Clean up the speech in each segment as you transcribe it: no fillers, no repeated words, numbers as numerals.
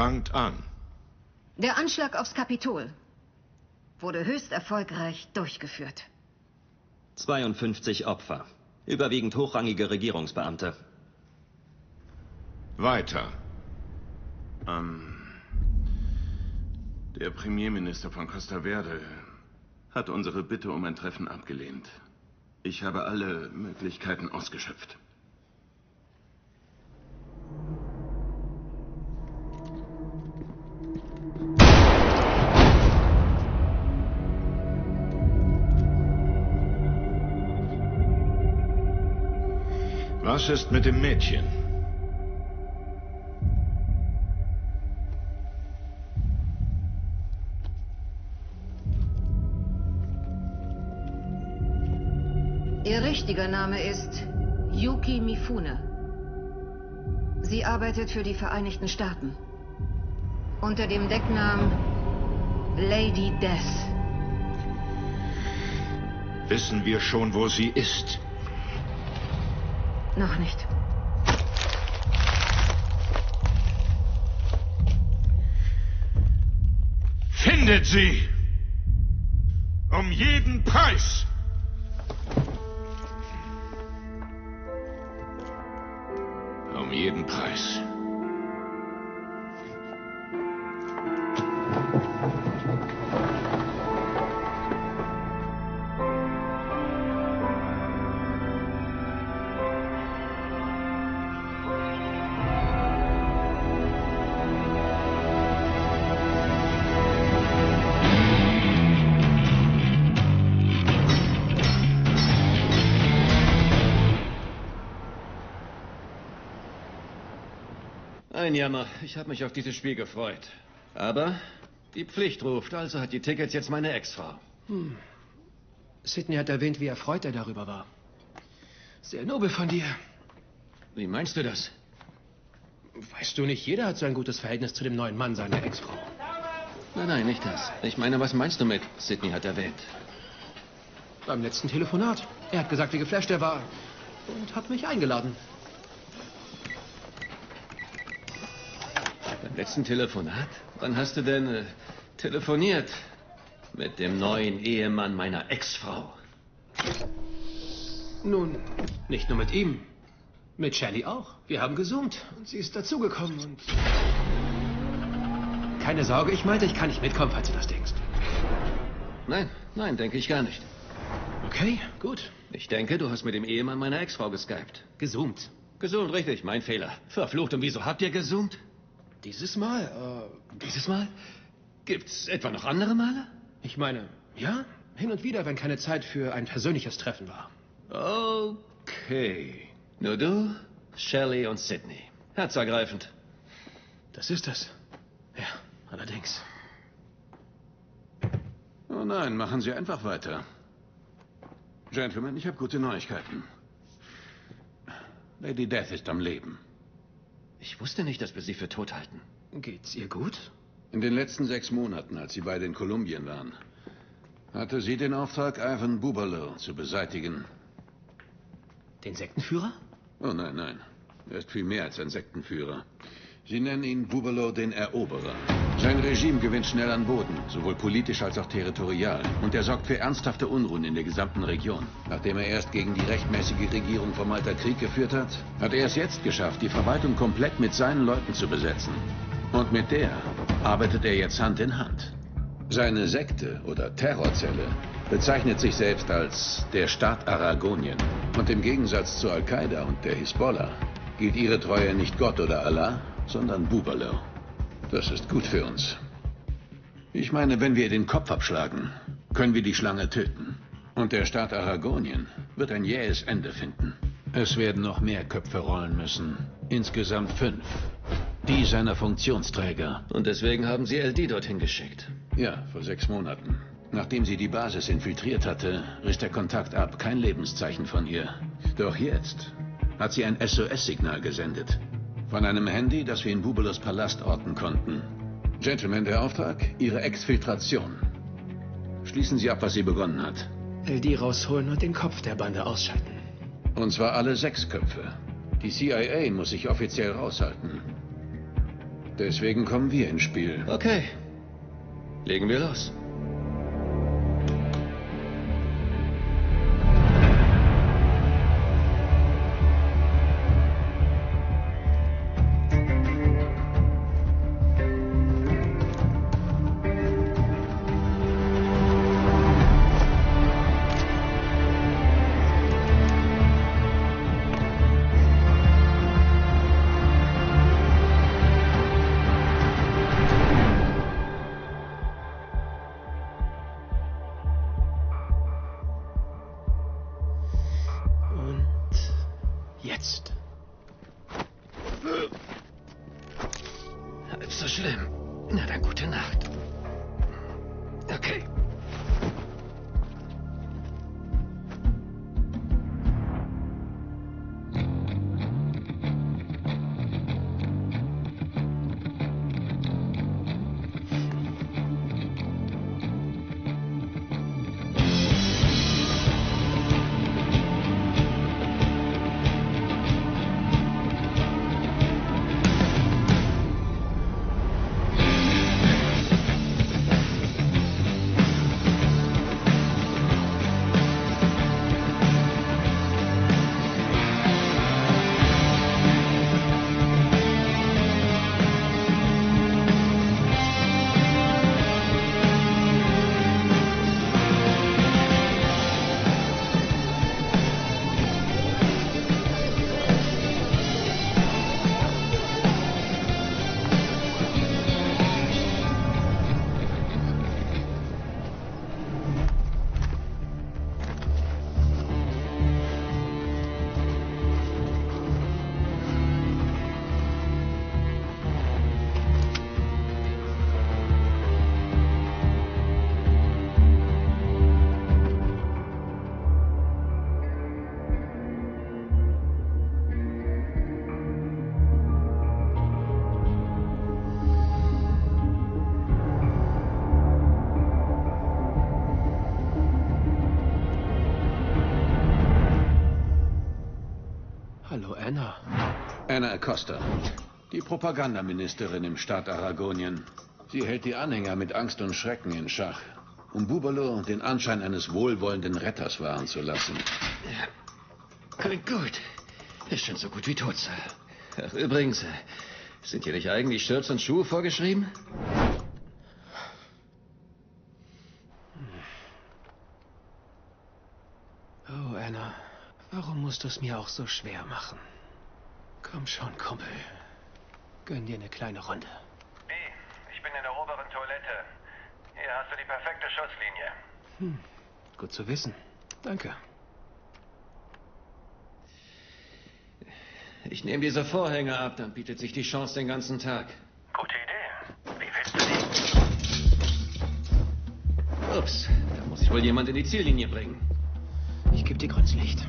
Fangt an. Der Anschlag aufs Kapitol wurde höchst erfolgreich durchgeführt. 52 Opfer. Überwiegend hochrangige Regierungsbeamte. Weiter. Der Premierminister von Costa Verde hat unsere Bitte um ein Treffen abgelehnt. Ich habe alle Möglichkeiten ausgeschöpft. Was ist mit dem Mädchen? Ihr richtiger Name ist Yuki Mifune. Sie arbeitet für die Vereinigten Staaten. Unter dem Decknamen Lady Death. Wissen wir schon, wo sie ist? Noch nicht. Findet sie! Um jeden Preis! Um jeden Preis. Ein Jammer. Ich habe mich auf dieses Spiel gefreut. Aber die Pflicht ruft, also hat die Tickets jetzt meine Ex-Frau. Sidney hat erwähnt, wie erfreut er darüber war. Sehr nobel von dir. Wie meinst du das? Weißt du nicht, jeder hat so ein gutes Verhältnis zu dem neuen Mann seiner Ex-Frau. Nein, nicht das. Ich meine, was meinst du mit Sidney hat erwähnt? Beim letzten Telefonat. Er hat gesagt, wie geflasht er war. Und hat mich eingeladen. Beim letzten Telefonat? Wann hast du denn telefoniert? Mit dem neuen Ehemann meiner Ex-Frau. Nun, nicht nur mit ihm. Mit Shelley auch. Wir haben gezoomt und sie ist dazugekommen und... Keine Sorge, ich meinte, ich kann nicht mitkommen, falls du das denkst. Nein, denke ich gar nicht. Okay, gut. Ich denke, du hast mit dem Ehemann meiner Ex-Frau geskypt. Gezoomt. Gesoomt, richtig, mein Fehler. Verflucht, und wieso habt ihr gezoomt? Dieses Mal, Dieses Mal? Gibt's etwa noch andere Male? Ich meine, ja, hin und wieder, wenn keine Zeit für ein persönliches Treffen war. Okay. Nur du, Shelley und Sidney. Herzergreifend. Das ist es. Ja, allerdings. Oh nein, machen Sie einfach weiter. Gentlemen, ich habe gute Neuigkeiten. Lady Death ist am Leben. Ich wusste nicht, dass wir sie für tot halten. Geht's ihr gut? In den letzten 6 Monaten, als Sie beide in Kolumbien waren, hatte sie den Auftrag, Ivan Bubalo zu beseitigen. Den Sektenführer? Oh nein. Er ist viel mehr als ein Sektenführer. Sie nennen ihn Bubalo den Eroberer. Sein Regime gewinnt schnell an Boden, sowohl politisch als auch territorial. Und er sorgt für ernsthafte Unruhen in der gesamten Region. Nachdem er erst gegen die rechtmäßige Regierung von Malta Krieg geführt hat, hat er es jetzt geschafft, die Verwaltung komplett mit seinen Leuten zu besetzen. Und mit der arbeitet er jetzt Hand in Hand. Seine Sekte oder Terrorzelle bezeichnet sich selbst als der Staat Aragonien. Und im Gegensatz zu Al-Qaida und der Hisbollah gilt ihre Treue nicht Gott oder Allah, sondern Bubalo. Das ist gut für uns. Ich meine, wenn wir ihr den Kopf abschlagen, können wir die Schlange töten. Und der Staat Aragonien wird ein jähes Ende finden. Es werden noch mehr Köpfe rollen müssen. Insgesamt 5. Die seiner Funktionsträger. Und deswegen haben sie LD dorthin geschickt. Ja, vor 6 Monaten. Nachdem sie die Basis infiltriert hatte, riss der Kontakt ab. Kein Lebenszeichen von ihr. Doch jetzt hat sie ein SOS-Signal gesendet. Von einem Handy, das wir in Bubalos Palast orten konnten. Gentlemen, der Auftrag, Ihre Exfiltration. Schließen Sie ab, was sie begonnen hat. LD rausholen und den Kopf der Bande ausschalten. Und zwar alle 6 Köpfe. Die CIA muss sich offiziell raushalten. Deswegen kommen wir ins Spiel. Okay. Legen wir los. Jetzt. Halb so schlimm. Na dann, gute Nacht. Okay. Hallo, Anna. Anna Acosta, die Propagandaministerin im Staat Aragonien. Sie hält die Anhänger mit Angst und Schrecken in Schach, um Bubalo den Anschein eines wohlwollenden Retters wahren zu lassen. Ja, klingt gut. Ist schon so gut wie tot, Sir. Ach, übrigens, sind hier nicht eigentlich Shirts und Schuhe vorgeschrieben? Oh, Anna. Warum musst du es mir auch so schwer machen? Komm schon, Kumpel. Gönn dir eine kleine Runde. B, ich bin in der oberen Toilette. Hier hast du die perfekte Schutzlinie. Gut zu wissen. Danke. Ich nehme diese Vorhänge ab, dann bietet sich die Chance den ganzen Tag. Gute Idee. Wie willst du die? Ups, da muss ich wohl jemand in die Ziellinie bringen. Ich gebe dir grünes Licht.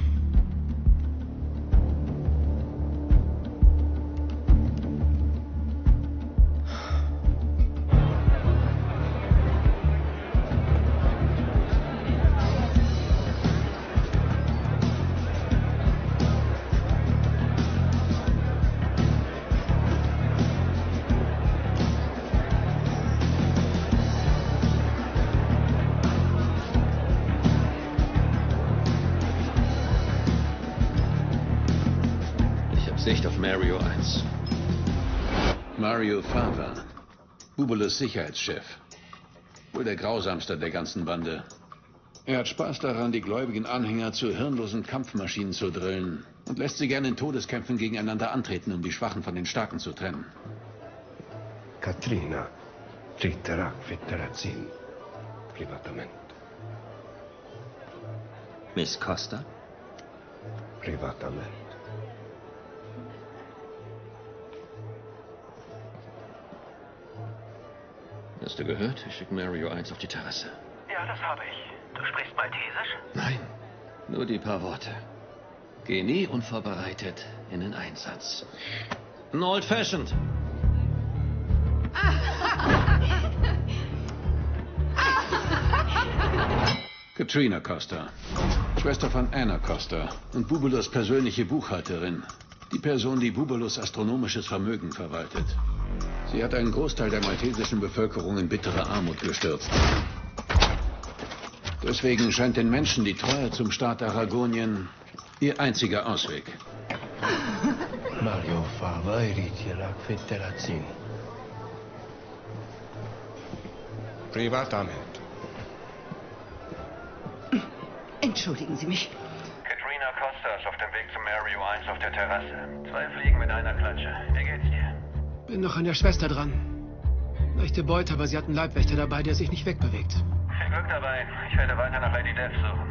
Sicht auf Mario 1. Mario Fava, Bubalos Sicherheitschef. Wohl der grausamste der ganzen Bande. Er hat Spaß daran, die gläubigen Anhänger zu hirnlosen Kampfmaschinen zu drillen und lässt sie gerne in Todeskämpfen gegeneinander antreten, um die Schwachen von den Starken zu trennen. Katrina tritterà Fedderazin privatamente. Miss Costa? Privatamente. Hast du gehört? Wir schicken Mario 1 auf die Terrasse. Ja, das habe ich. Du sprichst Maltesisch? Nein, nur die paar Worte. Geh nie unvorbereitet in den Einsatz. Ein Old Fashioned. Katrina Costa, Schwester von Anna Costa und Bubalos persönliche Buchhalterin. Die Person, die Bubalos astronomisches Vermögen verwaltet. Sie hat einen Großteil der maltesischen Bevölkerung in bittere Armut gestürzt. Deswegen scheint den Menschen die Treue zum Staat Aragonien ihr einziger Ausweg. Mario Fava irid Irak Federation. Privatament. Entschuldigen Sie mich. Katrina Costa ist auf dem Weg zum Mario 1 auf der Terrasse. 2 Fliegen mit einer Klatsche. Wie geht's dir? Bin noch an der Schwester dran. Leichte Beute, aber sie hat einen Leibwächter dabei, der sich nicht wegbewegt. Viel Glück dabei. Ich werde weiter nach Lady Death suchen.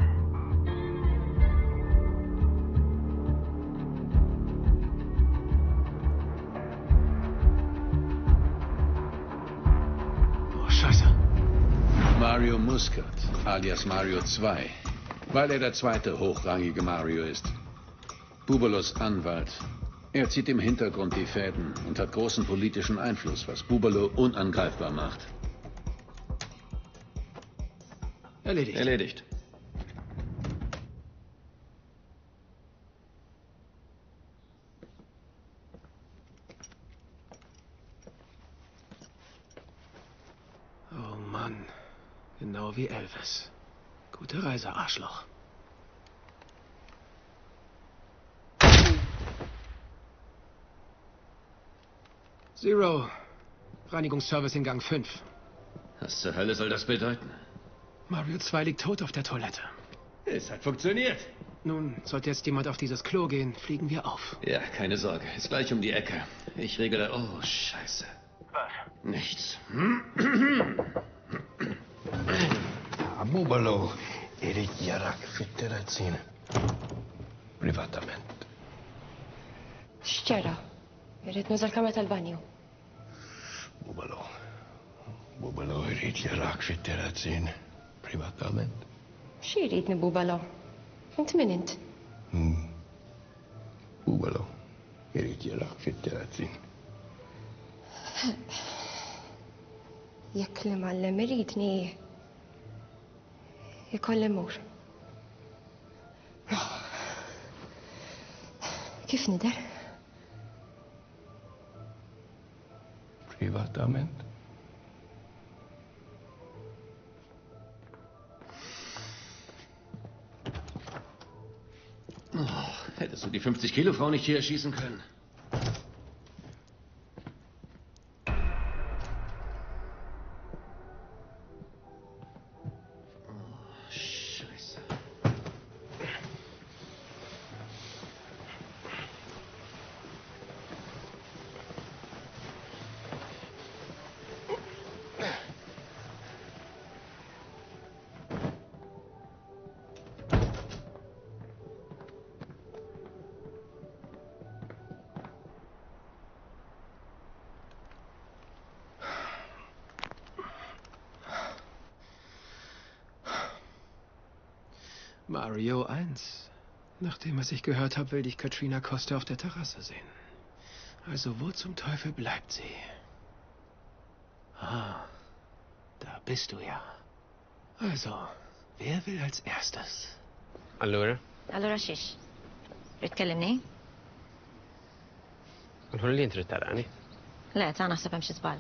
Oh, Scheiße. Mario Muscat, alias Mario II, weil er der zweite hochrangige Mario ist. Bubalos Anwalt. Er zieht im Hintergrund die Fäden und hat großen politischen Einfluss, was Bubalo unangreifbar macht. Erledigt. Erledigt. Oh Mann. Genau wie Elvis. Gute Reise, Arschloch. Zero. Reinigungsservice in Gang 5. Was zur Hölle soll das bedeuten? Mario 2 liegt tot auf der Toilette. Es hat funktioniert. Nun, sollte jetzt jemand auf dieses Klo gehen, fliegen wir auf. Ja, keine Sorge. Ist gleich um die Ecke. Ich regle... Oh, Scheiße. Was? Nichts. Bubalo irid Irak Federation. Privatament. X'ċara? Irrid nuża l-kamra tal-banju. Bubalo irid Irak Federation. Privatament. Xi jrid nibubalo? Int min int? Bubalo irid Irak Federation. Jekk li mallem iridni ikolli mur. Kif nider? Privatament. Oh, hättest du die 50-Kilo-Frau nicht hier erschießen können? Oh, Scheiße. Mario 1. Nachdem, was ich gehört habe, will dich Katrina Costa auf der Terrasse sehen. Also wo zum Teufel bleibt sie? Ah, da bist du ja. Also, wer will als erstes? Allora? Allora xiex? Rid tkellimni? Nħu li intri tarani? Le, ta' naħseb hemm xi żball.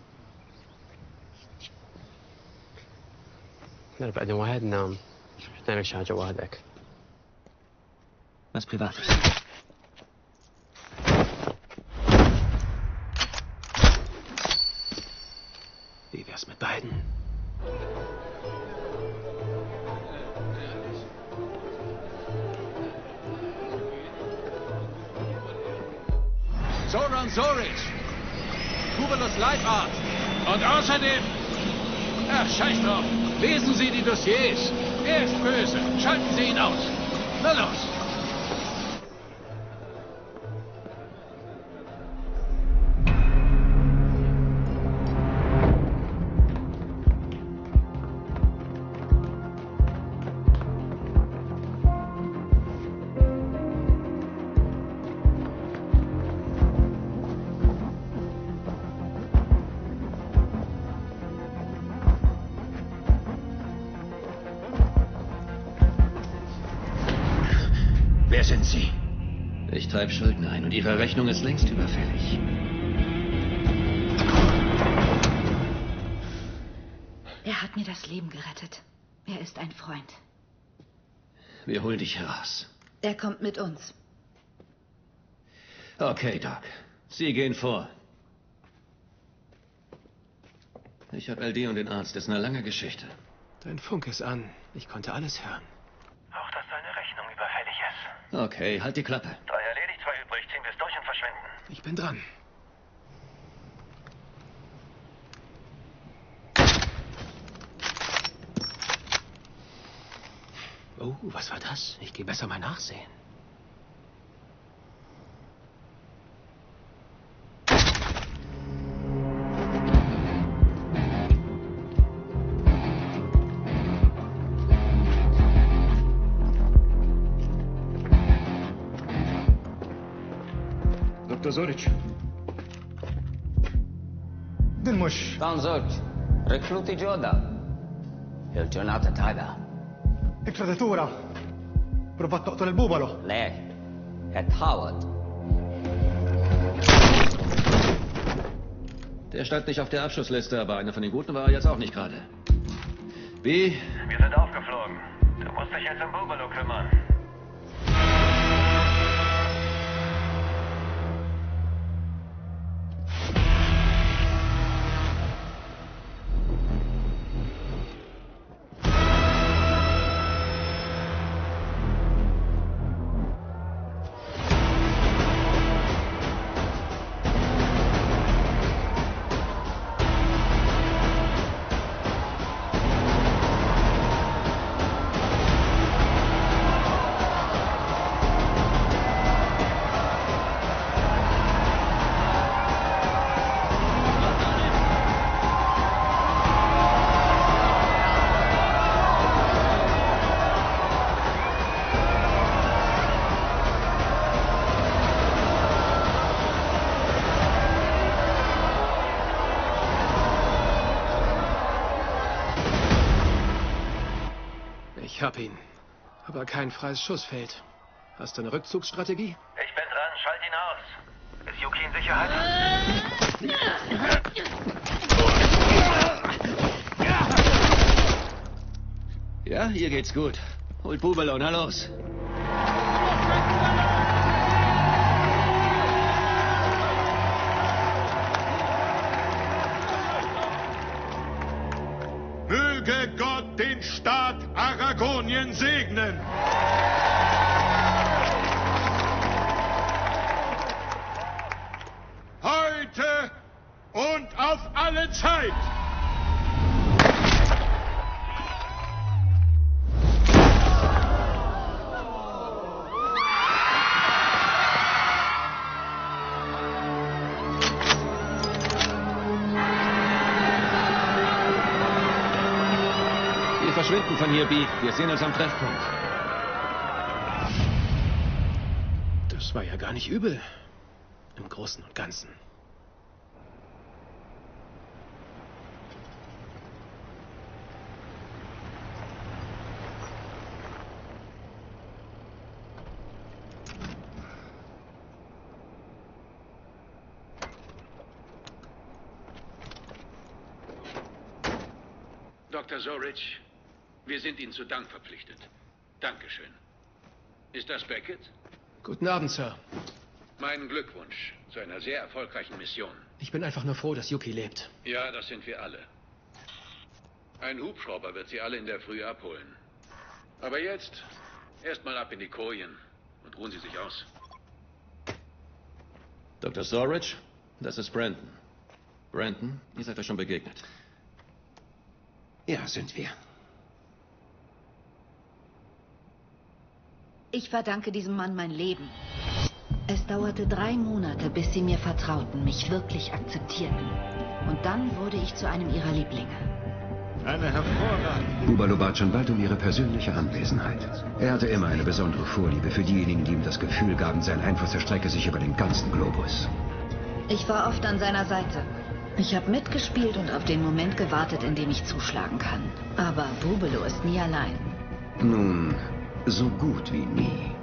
Darba qegħdin waħedna nagħmel xi ħaġa waħdek. Was Privates. Wie wär's mit beiden? Zoran Zoric, Bubalos Leibarzt. Und außerdem... Ach, scheiß drauf. Lesen Sie die Dossiers. Er ist böse. Schalten Sie ihn aus. Na los. Wer sind Sie? Ich treibe Schulden ein und Ihre Rechnung ist längst überfällig. Er hat mir das Leben gerettet. Er ist ein Freund. Wir holen dich heraus. Er kommt mit uns. Okay, Doc. Sie gehen vor. Ich habe LD und den Arzt. Das ist eine lange Geschichte. Dein Funk ist an. Ich konnte alles hören. Auch, dass deine Rechnung überfällig ist. Okay, halt die Klappe. 3 erledigt, 2 übrig. Ziehen wir es durch und verschwinden. Ich bin dran. Oh, was war das? Ich gehe besser mal nachsehen. Dr. Zoric. Din mux. Dan żewġ, rekluti ġodda. Il-ġurnata tajba. Il-kreditura. Provat toqtol il-bubalo. Le, qed tħawad. Der stand nicht auf der Abschussliste, aber einer von den Guten war er jetzt auch nicht gerade. Wie? Wir sind aufgeflogen. Du musst dich jetzt um Bubalo kümmern. Ich hab ihn. Aber kein freies Schussfeld. Hast du eine Rückzugsstrategie? Ich bin dran, schalt ihn aus. Ist Yuki in Sicherheit? Ja, hier geht's gut. Holt Bubalo, na los. Möge Gott den Staat Aragonien segnen. Heute und auf alle Zeit. Wir verschwinden von hier, B. Wir sehen uns am Treffpunkt. Das war ja gar nicht übel. Im Großen und Ganzen. Dr. Zoric, wir sind Ihnen zu Dank verpflichtet. Dankeschön. Ist das Beckett? Guten Abend, Sir. Meinen Glückwunsch zu einer sehr erfolgreichen Mission. Ich bin einfach nur froh, dass Yuki lebt. Ja, das sind wir alle. Ein Hubschrauber wird Sie alle in der Früh abholen. Aber jetzt erstmal ab in die Kojen und ruhen Sie sich aus. Dr. Zoric, das ist Brandon. Brandon, ihr seid euch schon begegnet. Ja, sind wir. Ich verdanke diesem Mann mein Leben. Es dauerte 3 Monate, bis sie mir vertrauten, mich wirklich akzeptierten. Und dann wurde ich zu einem ihrer Lieblinge. Eine hervorragende. Bubalo bat schon bald um ihre persönliche Anwesenheit. Er hatte immer eine besondere Vorliebe für diejenigen, die ihm das Gefühl gaben, sein Einfluss erstrecke sich über den ganzen Globus. Ich war oft an seiner Seite. Ich habe mitgespielt und auf den Moment gewartet, in dem ich zuschlagen kann. Aber Bubalo ist nie allein. Nun, so gut wie nie.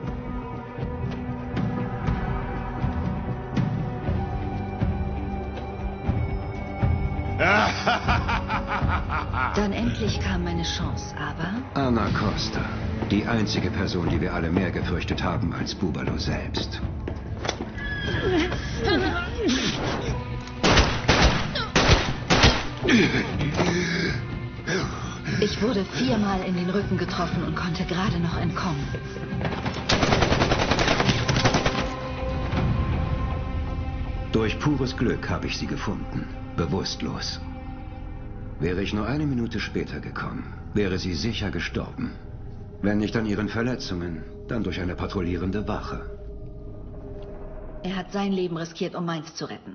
Dann endlich kam meine Chance, aber... Anna Costa. Die einzige Person, die wir alle mehr gefürchtet haben als Bubalo selbst. Ich wurde 4-mal in den Rücken getroffen und konnte gerade noch entkommen. Durch pures Glück habe ich sie gefunden. Bewusstlos. Wäre ich nur eine Minute später gekommen, wäre sie sicher gestorben. Wenn nicht an ihren Verletzungen, dann durch eine patrouillierende Wache. Er hat sein Leben riskiert, um meins zu retten.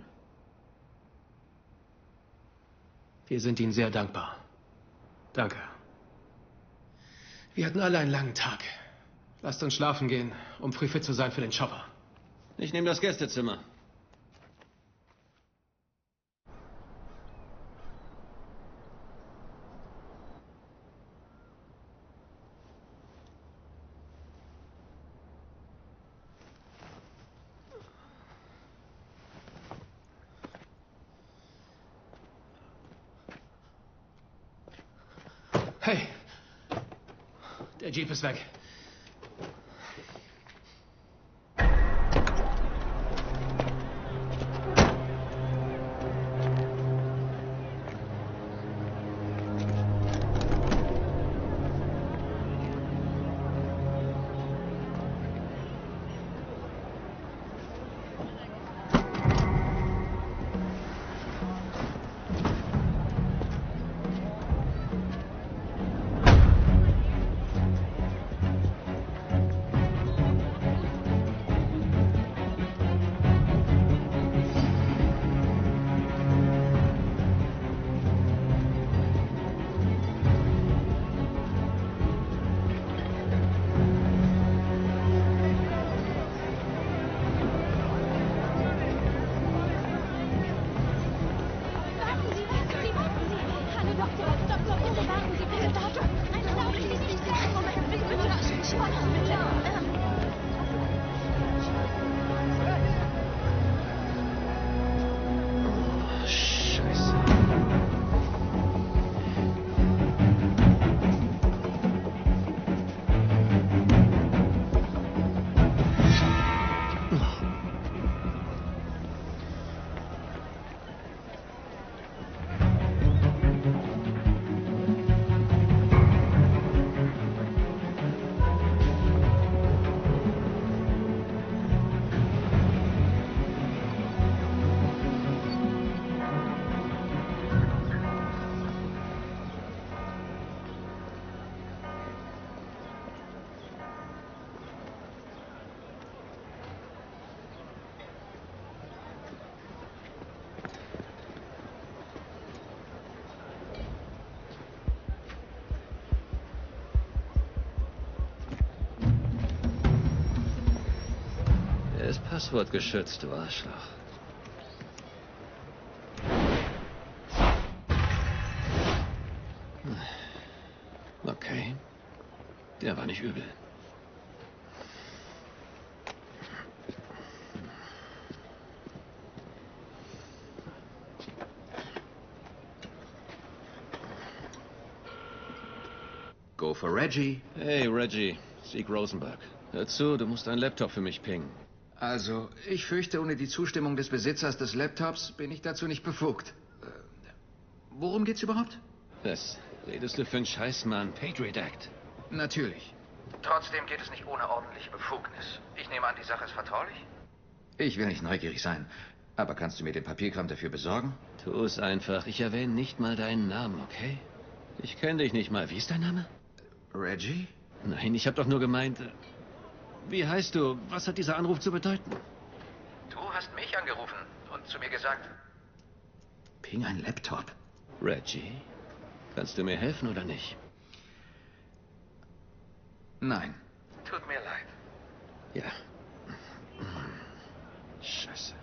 Wir sind Ihnen sehr dankbar. Danke. Wir hatten alle einen langen Tag. Lasst uns schlafen gehen, um früh fit zu sein für den Chopper. Ich nehme das Gästezimmer. Hey! Der Jeep ist weg. Passwort geschützt, du Arschloch. Okay. Der war nicht übel. Go for Reggie. Hey, Reggie. Sieg Rosenberg. Hör zu, du musst einen Laptop für mich pingen. Also, ich fürchte, ohne die Zustimmung des Besitzers des Laptops bin ich dazu nicht befugt. Worum geht's überhaupt? Was redest du für einen Scheiß, Mann? Patriot Act. Natürlich. Trotzdem geht es nicht ohne ordentliche Befugnis. Ich nehme an, die Sache ist vertraulich? Ich will nicht neugierig sein, aber kannst du mir den Papierkram dafür besorgen? Tu es einfach. Ich erwähne nicht mal deinen Namen, okay? Ich kenne dich nicht mal. Wie ist dein Name? Reggie? Nein, ich habe doch nur gemeint... Wie heißt du? Was hat dieser Anruf zu bedeuten? Du hast mich angerufen und zu mir gesagt... Ping ein Laptop. Reggie, kannst du mir helfen oder nicht? Nein. Tut mir leid. Ja. Scheiße.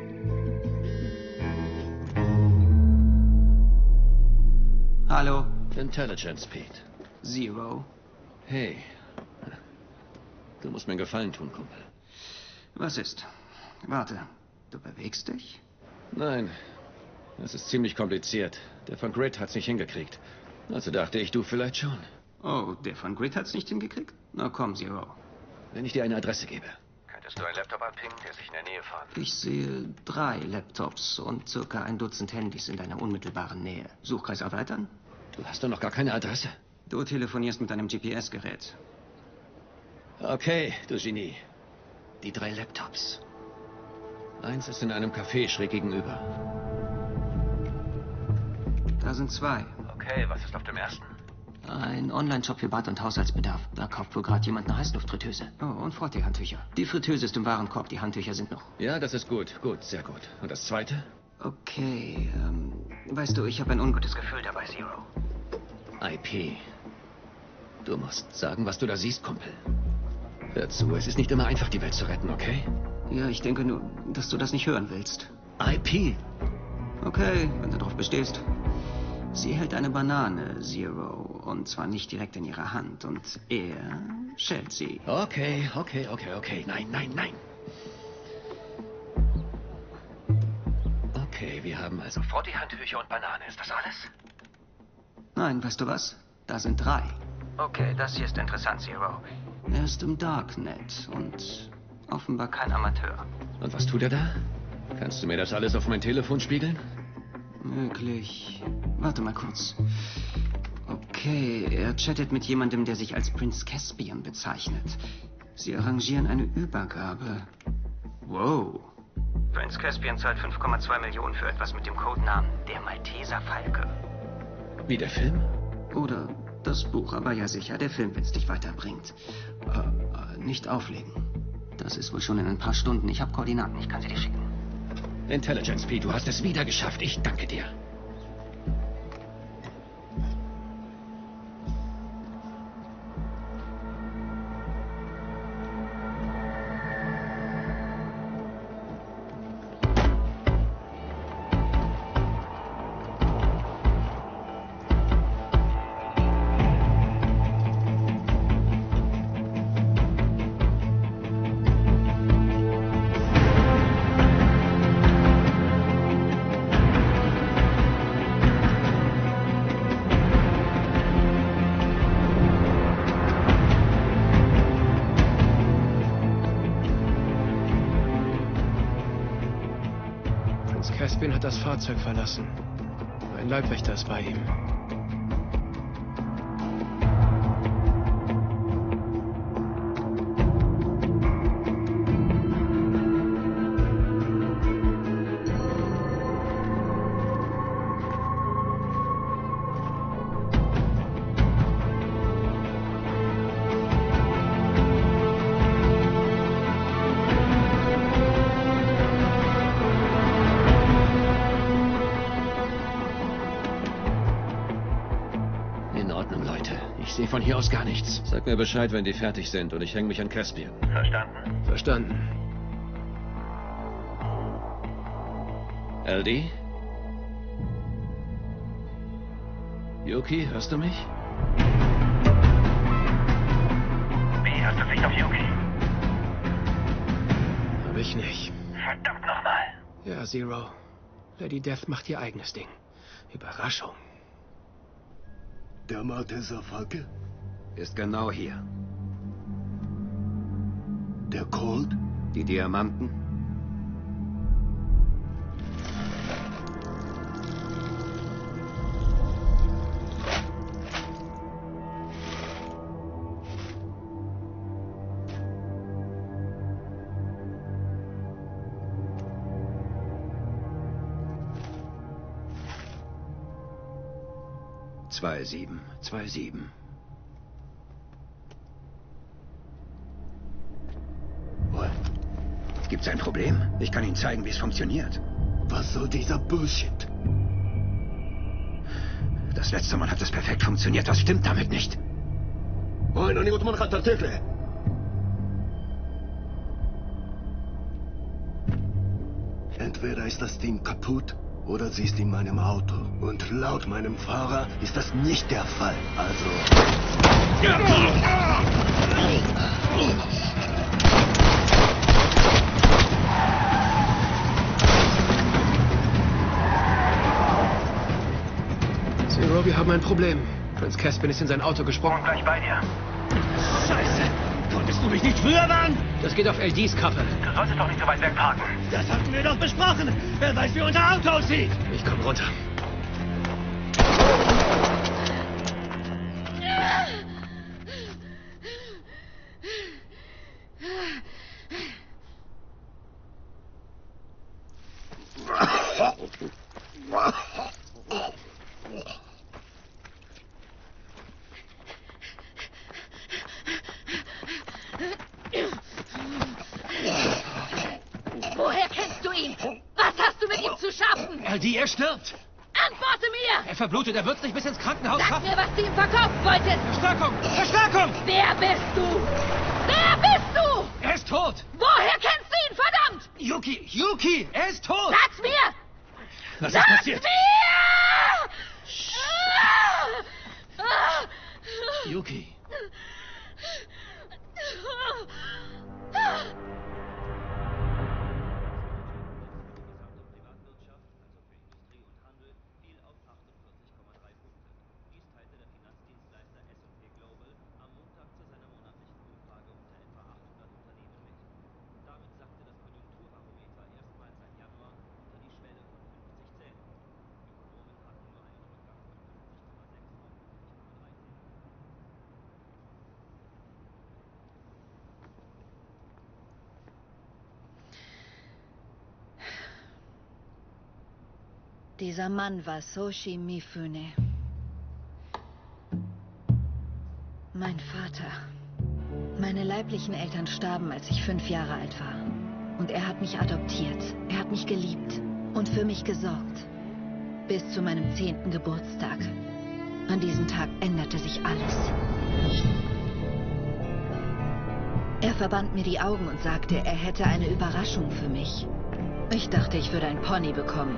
Hallo, Intelligence, Pete. Zero. Hey. Du musst mir einen Gefallen tun, Kumpel. Was ist? Warte, du bewegst dich? Nein. Es ist ziemlich kompliziert. Der von Grid hat's nicht hingekriegt. Also dachte ich, du vielleicht schon. Oh, der von Grid hat's nicht hingekriegt? Na komm, Zero. Wenn ich dir eine Adresse gebe. Könntest du einen Laptop anpingen, der sich in der Nähe fand? Ich sehe 3 Laptops und circa ein Dutzend Handys in deiner unmittelbaren Nähe. Suchkreis erweitern? Du hast doch noch gar keine Adresse. Du telefonierst mit einem GPS-Gerät. Okay, du Genie. Die 3 Laptops. Eins ist in einem Café schräg gegenüber. Da sind 2. Okay, was ist auf dem ersten? Ein Online-Shop für Bad- und Haushaltsbedarf. Da kauft wohl gerade jemand eine Heißluftfritteuse. Oh, und Frottee-Handtücher. Die Fritteuse ist im Warenkorb, die Handtücher sind noch. Ja, das ist gut. Gut, sehr gut. Und das zweite? Okay, weißt du, ich habe ein ungutes Gefühl dabei, Zero. IP. Du musst sagen, was du da siehst, Kumpel. Hör zu, es ist nicht immer einfach, die Welt zu retten, okay? Ja, ich denke nur, dass du das nicht hören willst. IP? Okay, wenn du drauf bestehst. Sie hält eine Banane, Zero, und zwar nicht direkt in ihrer Hand. Und er schält sie. Okay. Nein. Okay, wir haben also Frottee-Handtücher und Banane, ist das alles? Nein, weißt du was? Da sind 3. Okay, das hier ist interessant, Zero. Er ist im Darknet und offenbar kein Amateur. Und was tut er da? Kannst du mir das alles auf mein Telefon spiegeln? Möglich. Warte mal kurz. Okay, er chattet mit jemandem, der sich als Prinz Caspian bezeichnet. Sie arrangieren eine Übergabe. Wow. Prinz Caspian zahlt 5,2 Millionen für etwas mit dem Codenamen Der Malteser Falke. Wie der Film? Oder das Buch, aber ja sicher, der Film, wenn es dich weiterbringt. Nicht auflegen. Das ist wohl schon in ein paar Stunden. Ich habe Koordinaten, ich kann sie dir schicken. Intelligence, Pete, du hast es wieder geschafft. Ich danke dir. Caspian hat das Fahrzeug verlassen. Ein Leibwächter ist bei ihm. Ich sehe von hier aus gar nichts. Sag mir Bescheid, wenn die fertig sind und ich hänge mich an Caspian. Verstanden? Verstanden. LD? Yuki, hörst du mich? Wie hast du Sicht auf Yuki? Hab ich nicht. Verdammt nochmal. Ja, Zero. Lady Death macht ihr eigenes Ding. Überraschung. Der Malteser Falke? Ist genau hier. Der Colt? Die Diamanten? Zwei sieben. Gibt's ein Problem? Ich kann Ihnen zeigen, wie es funktioniert. Was soll dieser Bullshit? Das letzte Mal hat es perfekt funktioniert. Was stimmt damit nicht? Entweder ist das Ding kaputt Oder sie ist in meinem Auto. Und laut meinem Fahrer ist das nicht der Fall. Also... Zero, wir haben ein Problem. Prinz Caspian ist in sein Auto gesprungen. Und gleich bei dir. Scheiße! Konntest du mich nicht früher warnen? Das geht auf LDs Kappe. Du solltest doch nicht so weit weg parken. Das hatten wir doch besprochen. Wer weiß, wie unser Auto aussieht. Ich komm runter. Woher kennst du ihn? Was hast du mit ihm zu schaffen? LD, er stirbt. Antworte mir! Er verblutet, er wird nicht bis ins Krankenhaus Sag mir, was du ihm verkaufen wolltest! Verstärkung! Verstärkung! Wer bist du? Wer bist du? Er ist tot! Woher kennst du ihn, verdammt? Yuki! Er ist tot! Sag's mir! Was ist passiert? Mir! Yuki. Dieser Mann war Soshi Mifune. Mein Vater. Meine leiblichen Eltern starben, als ich 5 Jahre alt war. Und er hat mich adoptiert. Er hat mich geliebt und für mich gesorgt. Bis zu meinem 10. Geburtstag. An diesem Tag änderte sich alles. Er verband mir die Augen und sagte, er hätte eine Überraschung für mich. Ich dachte, ich würde ein Pony bekommen.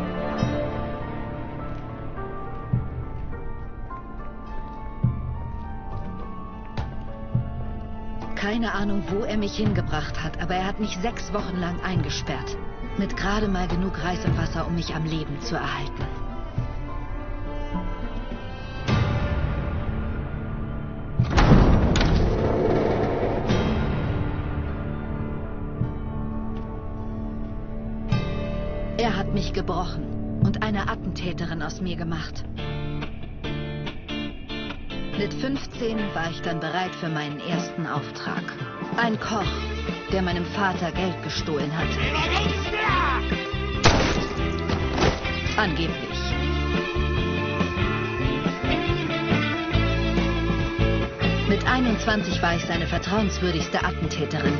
Keine Ahnung, wo er mich hingebracht hat, aber er hat mich 6 Wochen lang eingesperrt. Mit gerade mal genug Reis und Wasser, um mich am Leben zu erhalten. Er hat mich gebrochen und eine Attentäterin aus mir gemacht. Mit 15 war ich dann bereit für meinen ersten Auftrag. Ein Koch, der meinem Vater Geld gestohlen hat. Angeblich. Mit 21 war ich seine vertrauenswürdigste Attentäterin.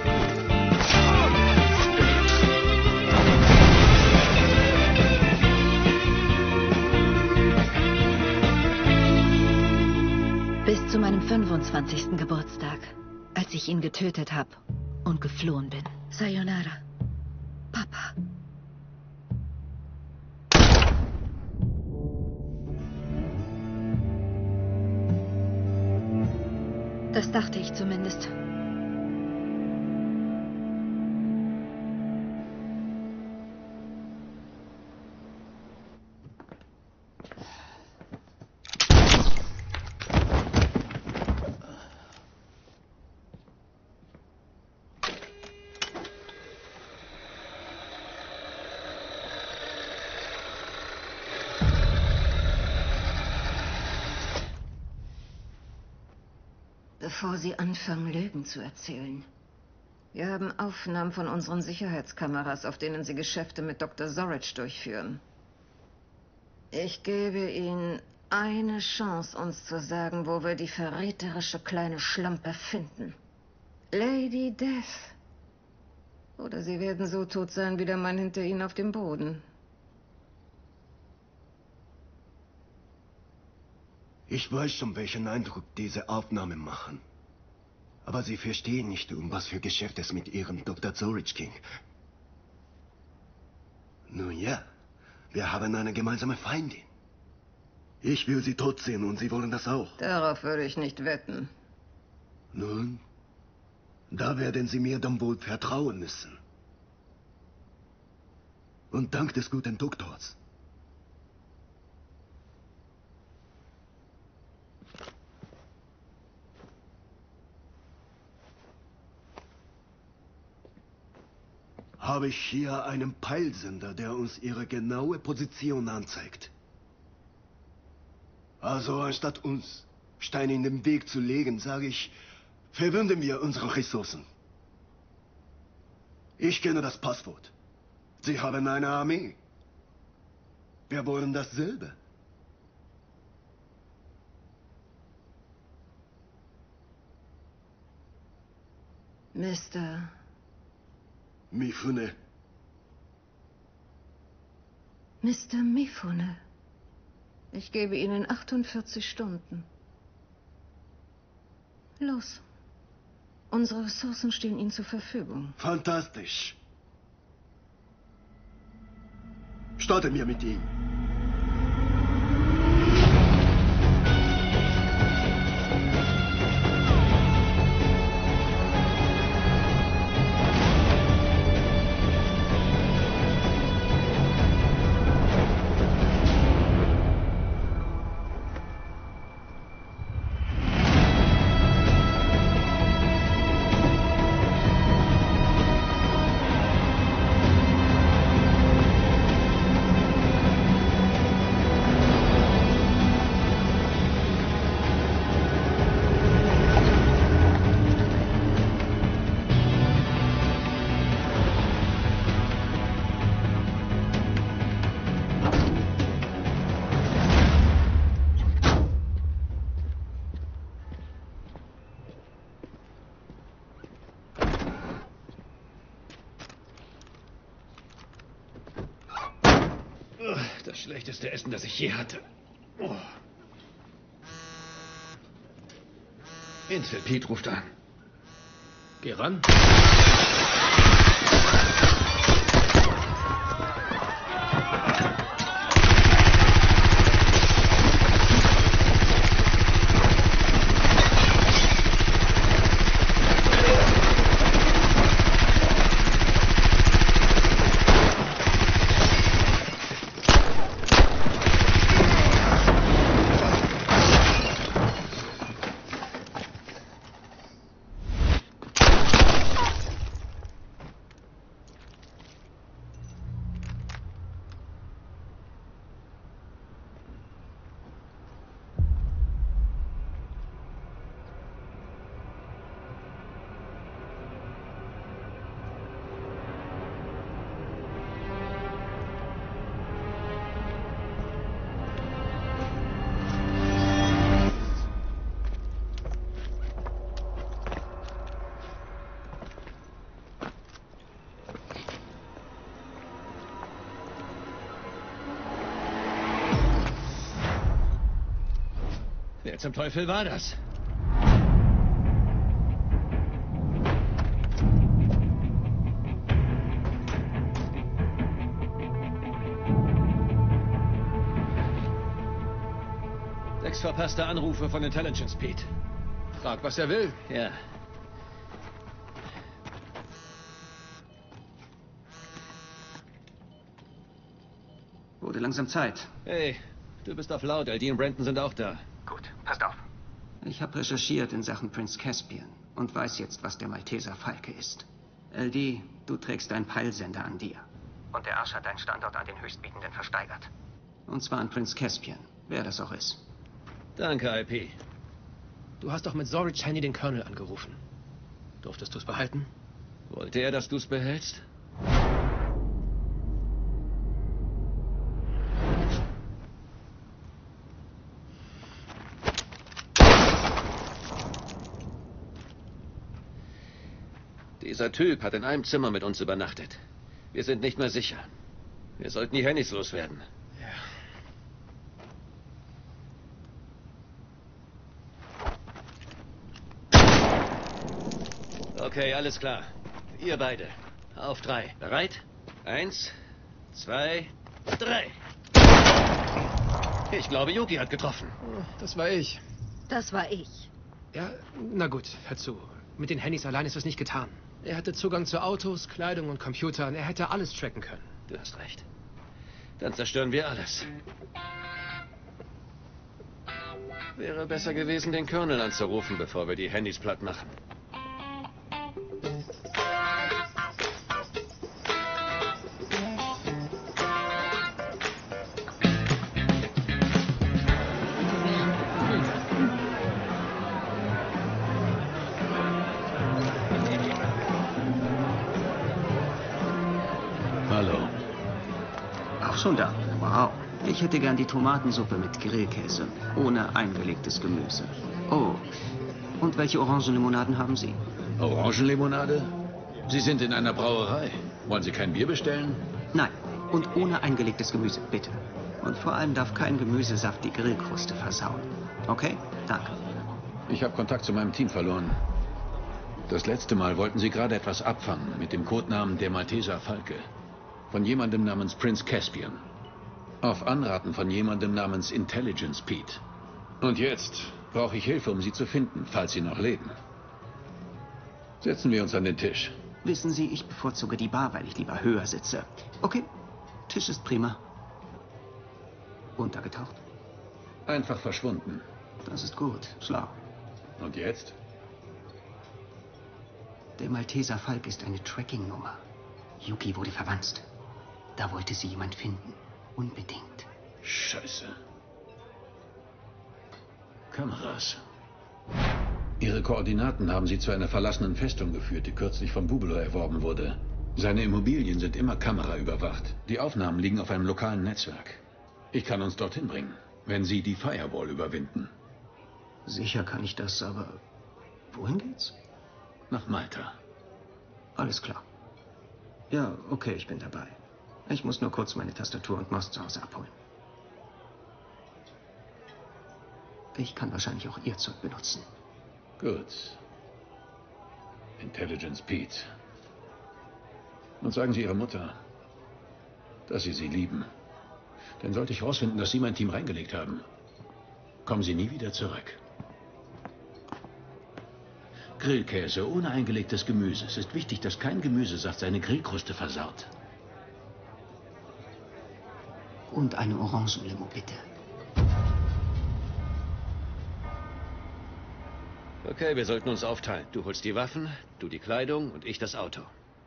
Bis zu meinem 25. Geburtstag, als ich ihn getötet habe und geflohen bin. Sayonara, Papa. Das dachte ich zumindest. Bevor Sie anfangen, Lügen zu erzählen. Wir haben Aufnahmen von unseren Sicherheitskameras, auf denen Sie Geschäfte mit Dr. Zorich durchführen. Ich gebe Ihnen eine Chance, uns zu sagen, wo wir die verräterische kleine Schlampe finden. Lady Death. Oder Sie werden so tot sein wie der Mann hinter Ihnen auf dem Boden. Ich weiß schon, welchen Eindruck diese Aufnahmen machen. Aber Sie verstehen nicht, um was für Geschäft es mit Ihrem Dr. Zorich ging. Nun ja, Wir haben eine gemeinsame Feindin. Ich will sie tot sehen und Sie wollen das auch. Darauf würde ich nicht wetten. Nun, da werden Sie mir dann wohl vertrauen müssen. Und dank des guten Doktors. Habe ich hier einen Peilsender, der uns ihre genaue Position anzeigt. Also anstatt uns Steine in den Weg zu legen, sage ich, verwenden wir unsere Ressourcen. Ich kenne das Passwort. Sie haben eine Armee. Wir wollen dasselbe. Mr. Mifune. Mr. Mifune. Ich gebe Ihnen 48 Stunden. Los. Unsere Ressourcen stehen Ihnen zur Verfügung. Fantastisch. Starten wir mit ihm. Das schlechteste Essen, das ich je hatte. Oh. Intel Pete ruft an. Geh ran. Wer zum Teufel war das? Sechs verpasste Anrufe von Intelligence Pete. Frag, was er will. Ja. Wurde langsam Zeit. Hey, du bist auf laut. LD und Brandon sind auch da. Gut, passt auf. Ich habe recherchiert in Sachen Prinz Caspian und weiß jetzt, was der Malteser Falke ist. LD, du trägst einen Peilsender an dir. Und der Arsch hat deinen Standort an den Höchstbietenden versteigert. Und zwar an Prinz Caspian, wer das auch ist. Danke, IP. Du hast doch mit Zorich Haney den Colonel angerufen. Durftest du es behalten? Wollte er, dass du es behältst? Dieser Typ hat in einem Zimmer mit uns übernachtet. Wir sind nicht mehr sicher. Wir sollten die Hennys loswerden. Okay, alles klar. Ihr beide. Auf 3. Bereit? 1, 2, 3. Ich glaube, Yuki hat getroffen. Das war ich. Das war ich. Ja, na gut, hör zu. Mit den Handys allein ist das nicht getan. Er hatte Zugang zu Autos, Kleidung und Computern. Er hätte alles tracken können. Du hast recht. Dann zerstören wir alles. Wäre besser gewesen, den Colonel anzurufen, bevor wir die Handys platt machen. Hallo. Auch schon da. Wow. Ich hätte gern die Tomatensuppe mit Grillkäse, ohne eingelegtes Gemüse. Oh, und welche Orangenlimonaden haben Sie? Orangenlimonade? Sie sind in einer Brauerei. Wollen Sie kein Bier bestellen? Nein, und ohne eingelegtes Gemüse, bitte. Und vor allem darf kein Gemüsesaft die Grillkruste versauen. Okay? Danke. Ich habe Kontakt zu meinem Team verloren. Das letzte Mal wollten Sie gerade etwas abfangen mit dem Codenamen der Malteser Falke. Von jemandem namens Prince Caspian. Auf Anraten von jemandem namens Intelligence Pete. Und jetzt brauche ich Hilfe, um Sie zu finden, falls Sie noch leben. Setzen wir uns an den Tisch. Wissen Sie, ich bevorzuge die Bar, weil ich lieber höher sitze. Okay, Tisch ist prima. Untergetaucht? Einfach verschwunden. Das ist gut, schlau. Und jetzt? Der Malteser Falk ist eine Tracking-Nummer. Yuki wurde verwanzt. Da wollte sie jemand finden. Unbedingt. Scheiße. Kameras. Ihre Koordinaten haben Sie zu einer verlassenen Festung geführt, die kürzlich von Bubelo erworben wurde. Seine Immobilien sind immer kameraüberwacht. Die Aufnahmen liegen auf einem lokalen Netzwerk. Ich kann uns dorthin bringen, wenn Sie die Firewall überwinden. Sicher kann ich das, aber wohin geht's? Nach Malta. Alles klar. Ja, okay, ich bin dabei. Ich muss nur kurz meine Tastatur und Maus zu Hause abholen. Ich kann wahrscheinlich auch Ihr Zeug benutzen. Gut. Intelligence Pete. Und sagen Sie Ihrer Mutter, dass Sie sie lieben. Denn sollte ich herausfinden, dass Sie mein Team reingelegt haben, kommen Sie nie wieder zurück. Grillkäse ohne eingelegtes Gemüse. Es ist wichtig, dass kein Gemüsesaft seine Grillkruste versaut. Und eine Orangenlimo, bitte. Okay, wir sollten uns aufteilen. Du holst die Waffen, du die Kleidung und ich das Auto.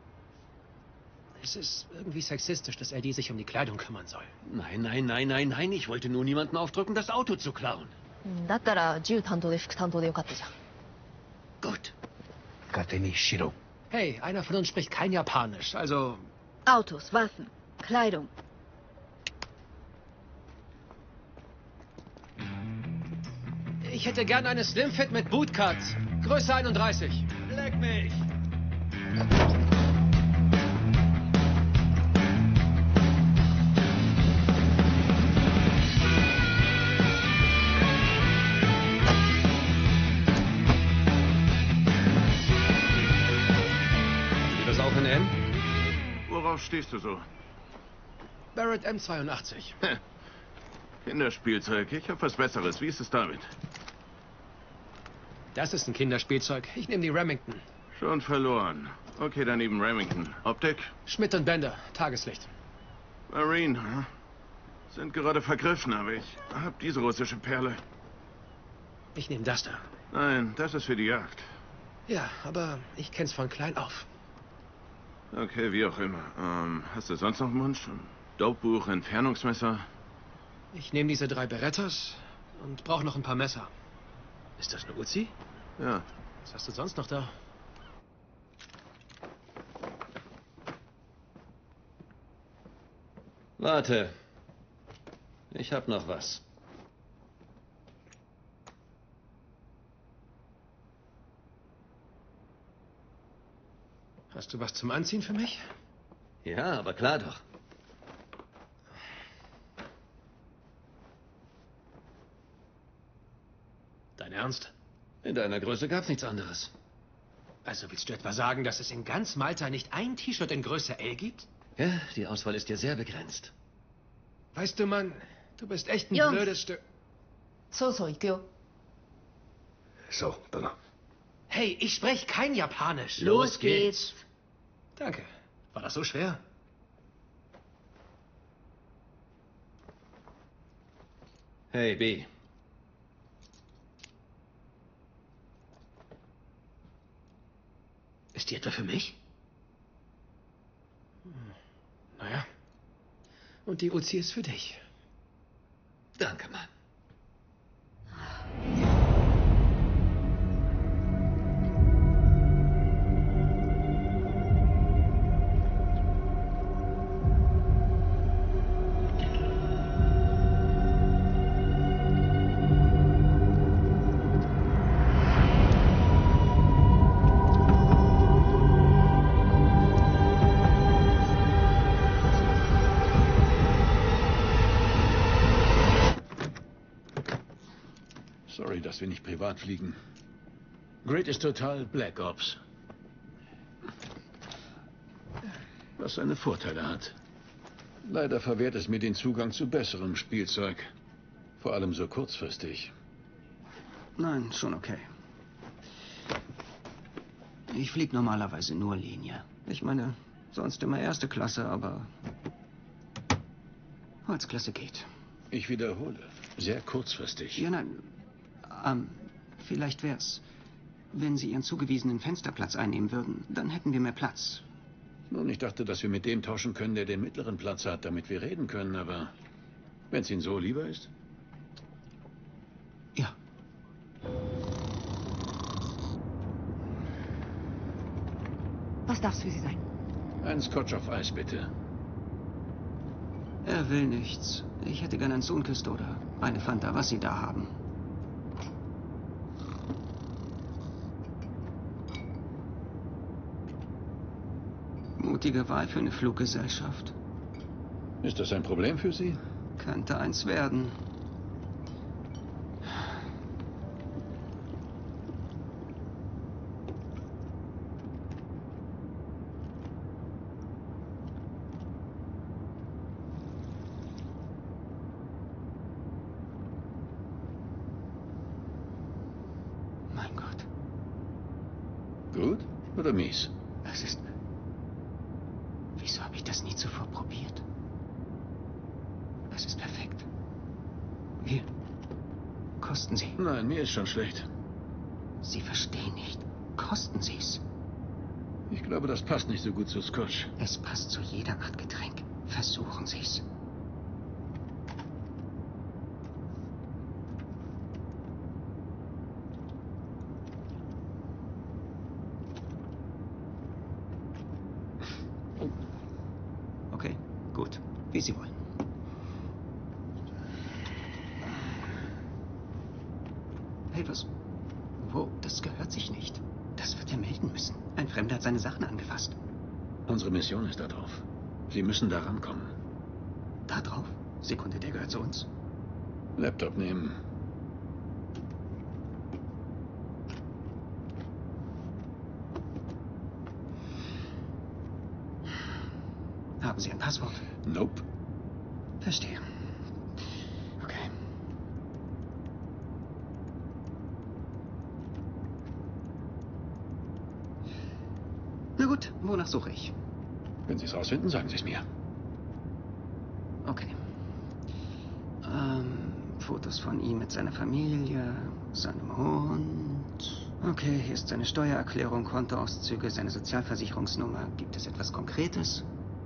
Es ist irgendwie sexistisch, dass Eddie sich um die Kleidung kümmern soll. Nein, nein, nein, nein, nein. Ich wollte nur niemanden aufdrücken, das Auto zu klauen. だったら銃担当で副担当でよかったじゃん。 Gut. Hey, einer von uns spricht kein Japanisch, also... Autos, Waffen, Kleidung. Ich hätte gern eine Slimfit mit Bootcut. Größe 31. Leck mich! Wie das auch in N? Worauf stehst du so? Barrett M82. Kinderspielzeug. Ich habe was Besseres. Wie ist es damit? Das ist ein Kinderspielzeug. Ich nehme die Remington. Schon verloren. Okay, dann eben Remington. Optik? Schmidt und Bender. Tageslicht. Marine. Hm? Sind gerade vergriffen, aber ich hab diese russische Perle. Ich nehme das da. Nein, das ist für die Jagd. Ja, aber ich kenn's von klein auf. Okay, wie auch immer. Hast du sonst noch einen Wunsch? Dopebuch, Entfernungsmesser? Ich nehme diese 3 Berettas und brauche noch ein paar Messer. Ist das eine Uzi? Ja. Was hast du sonst noch da? Warte. Ich hab noch was. Hast du was zum Anziehen für mich? Ja, aber klar doch. Dein Ernst? In deiner Größe gab's nichts anderes. Also willst du etwa sagen, dass es in ganz Malta nicht ein T-Shirt in Größe L gibt? Ja, die Auswahl ist ja sehr begrenzt. Weißt du, Mann, Du bist echt ein Jungs. blödes Stück. So,行くよ。 So, Donner. Hey, ich spreche kein Japanisch. Los geht's. Danke. War das so schwer? Hey, B. Ist die etwa für mich? Naja. Und die Uzi ist für dich. Danke, Mann. Sorry, dass wir nicht privat fliegen. Grid ist total Black Ops. Was seine Vorteile hat. Leider verwehrt es mir den Zugang zu besserem Spielzeug. Vor allem so kurzfristig. Nein, schon okay. Ich fliege normalerweise nur Linie. Ich meine, sonst immer erste Klasse, aber Holzklasse geht. Ich wiederhole, sehr kurzfristig. Ja, nein. Vielleicht wär's. Wenn Sie Ihren zugewiesenen Fensterplatz einnehmen würden, dann hätten wir mehr Platz. Nun, ich dachte, dass wir mit dem tauschen können, der den mittleren Platz hat, damit wir reden können, aber wenn es Ihnen so lieber ist? Ja. Was darf's für Sie sein? Ein Scotch auf Eis, bitte. Er will nichts. Ich hätte gern ein Sunkist oder eine Fanta, was Sie da haben. Mutige Wahl für eine Fluggesellschaft. Ist das ein Problem für Sie? Könnte eins werden. Mein Gott. Gut oder mies? Das ist... Wieso habe ich das nie zuvor probiert? Das ist perfekt. Hier. Kosten Sie. Nein, mir ist schon schlecht. Sie verstehen nicht. Kosten Sie's. Ich glaube, das passt nicht so gut zu Scotch. Es passt zu jeder Art Getränk. Versuchen Sie's. Okay, gut. Wie Sie wollen. Hey, was? Wo? Das gehört sich nicht. Das wird er melden müssen. Ein Fremder hat seine Sachen angefasst. Unsere Mission ist da drauf. Sie müssen da rankommen. Da drauf? Sekunde, der gehört zu uns. Laptop nehmen. Haben Sie ein Passwort? Nope. Verstehe. Okay. Na gut, wonach suche ich? Wenn Sie es rausfinden, sagen Sie es mir. Okay. Fotos von ihm mit seiner Familie, seinem Hund. Okay, hier ist seine Steuererklärung, Kontoauszüge, seine Sozialversicherungsnummer. Gibt es etwas Konkretes?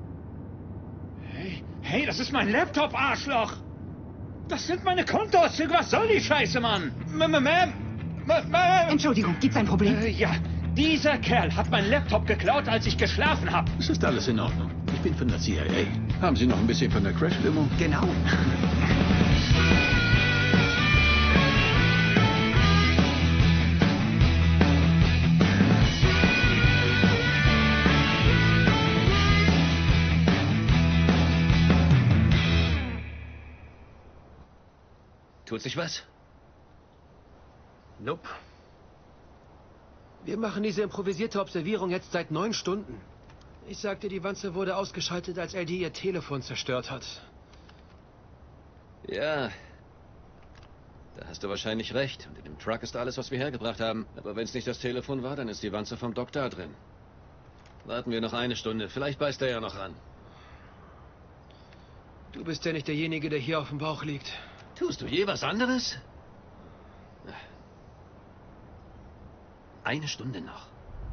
Hey, das ist mein Laptop, Arschloch! Das sind meine Kontoauszüge, was soll die Scheiße, Mann? Entschuldigung, gibt's ein Problem? Ja, dieser Kerl hat meinen Laptop geklaut, als ich geschlafen habe. Es ist alles in Ordnung. Ich bin von der CIA. Haben Sie noch ein bisschen von der Crash-Limo? Genau. Tut sich was? Nope. Wir machen diese improvisierte Observierung jetzt seit 9 Stunden. Ich sagte, die Wanze wurde ausgeschaltet, als LD ihr Telefon zerstört hat. Ja. Da hast du wahrscheinlich recht. Und in dem Truck ist alles, was wir hergebracht haben. Aber wenn es nicht das Telefon war, dann ist die Wanze vom Doc da drin. Warten wir noch eine Stunde. Vielleicht beißt er ja noch ran. Du bist ja nicht derjenige, der hier auf dem Bauch liegt. Tust du je was anderes? Eine Stunde noch.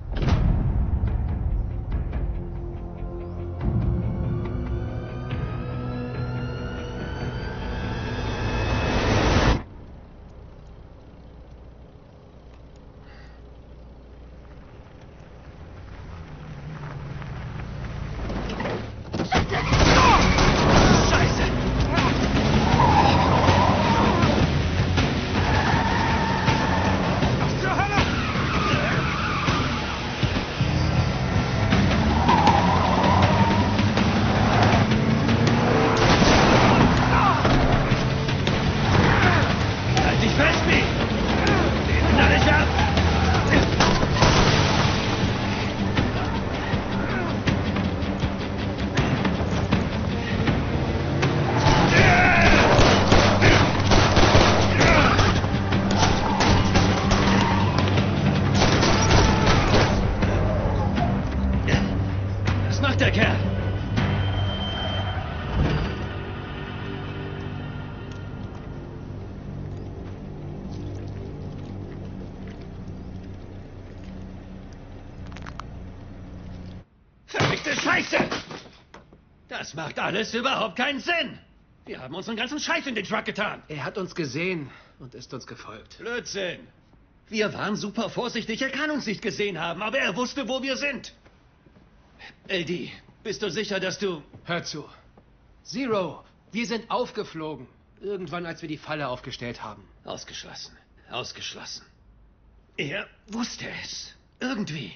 Das macht alles überhaupt keinen Sinn. Wir haben unseren ganzen Scheiß in den Truck getan. Er hat uns gesehen und ist uns gefolgt. Blödsinn. Wir waren super vorsichtig. Er kann uns nicht gesehen haben, aber er wusste, wo wir sind. LD, bist du sicher, dass du... Hör zu. Zero, wir sind aufgeflogen. Irgendwann, als wir die Falle aufgestellt haben. Ausgeschlossen. Ausgeschlossen. Er wusste es. Irgendwie.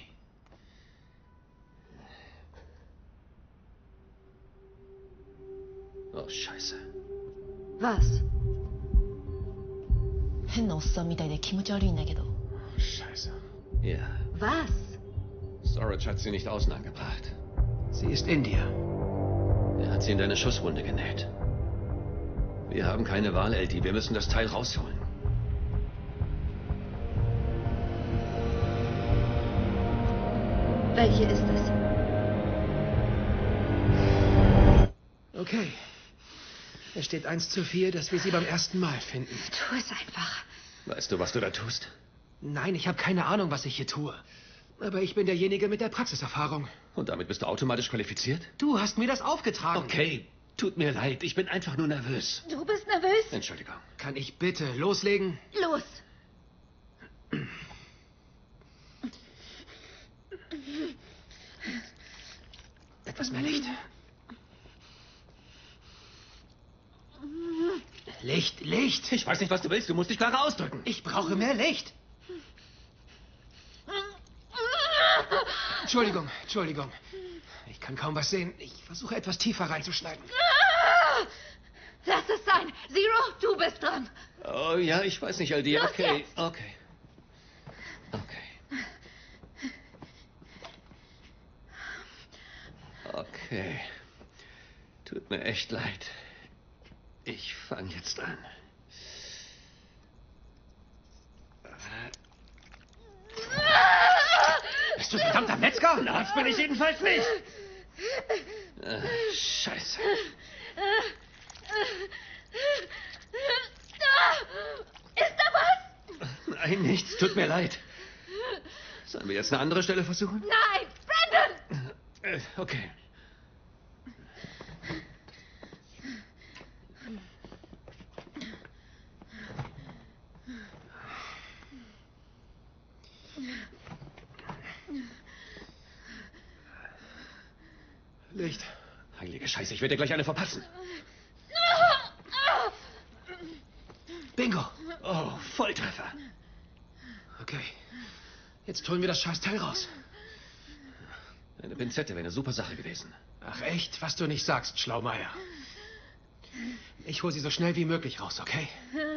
Oh, Scheiße. Was? 変なおっさんみたいで気持ち悪いんだけど。 Scheiße. Ja. Was? Zorich hat sie nicht außen angebracht. Sie ist in dir. Er hat sie in deine Schusswunde genäht. Wir haben keine Wahl, LD. Wir müssen das Teil rausholen. Welche ist es? Okay. Es steht 1:4, dass wir sie beim ersten Mal finden. Tu es einfach. Weißt du, was du da tust? Nein, ich habe keine Ahnung, was ich hier tue. Aber ich bin derjenige mit der Praxiserfahrung. Und damit bist du automatisch qualifiziert? Du hast mir das aufgetragen. Okay, tut mir leid. Ich bin einfach nur nervös. Du bist nervös? Entschuldigung. Kann ich bitte loslegen? Los. Etwas mehr Licht. Licht, Licht! Ich weiß nicht, was du willst. Du musst dich klarer ausdrücken. Ich brauche mehr Licht. Entschuldigung, Entschuldigung. Ich kann kaum was sehen. Ich versuche etwas tiefer reinzuschneiden. Lass es sein. Zero, du bist dran. Oh ja, ich weiß nicht, LD. Los Okay, jetzt. okay. Okay. Tut mir echt leid. Ich fange jetzt an. Bist du verdammter Metzger? Ein Arzt bin ich jedenfalls nicht. Scheiße. Ist da was? Nein, nichts. Tut mir leid. Sollen wir jetzt eine andere Stelle versuchen? Nein, Brandon! Okay. Licht. Heilige Scheiße, ich werde gleich eine verpassen. Bingo. Oh, Volltreffer. Okay. Jetzt holen wir das Scheißteil raus. Eine Pinzette wäre eine super Sache gewesen. Ach echt? Was du nicht sagst, Schlaumeier. Ich hol sie so schnell wie möglich raus, okay?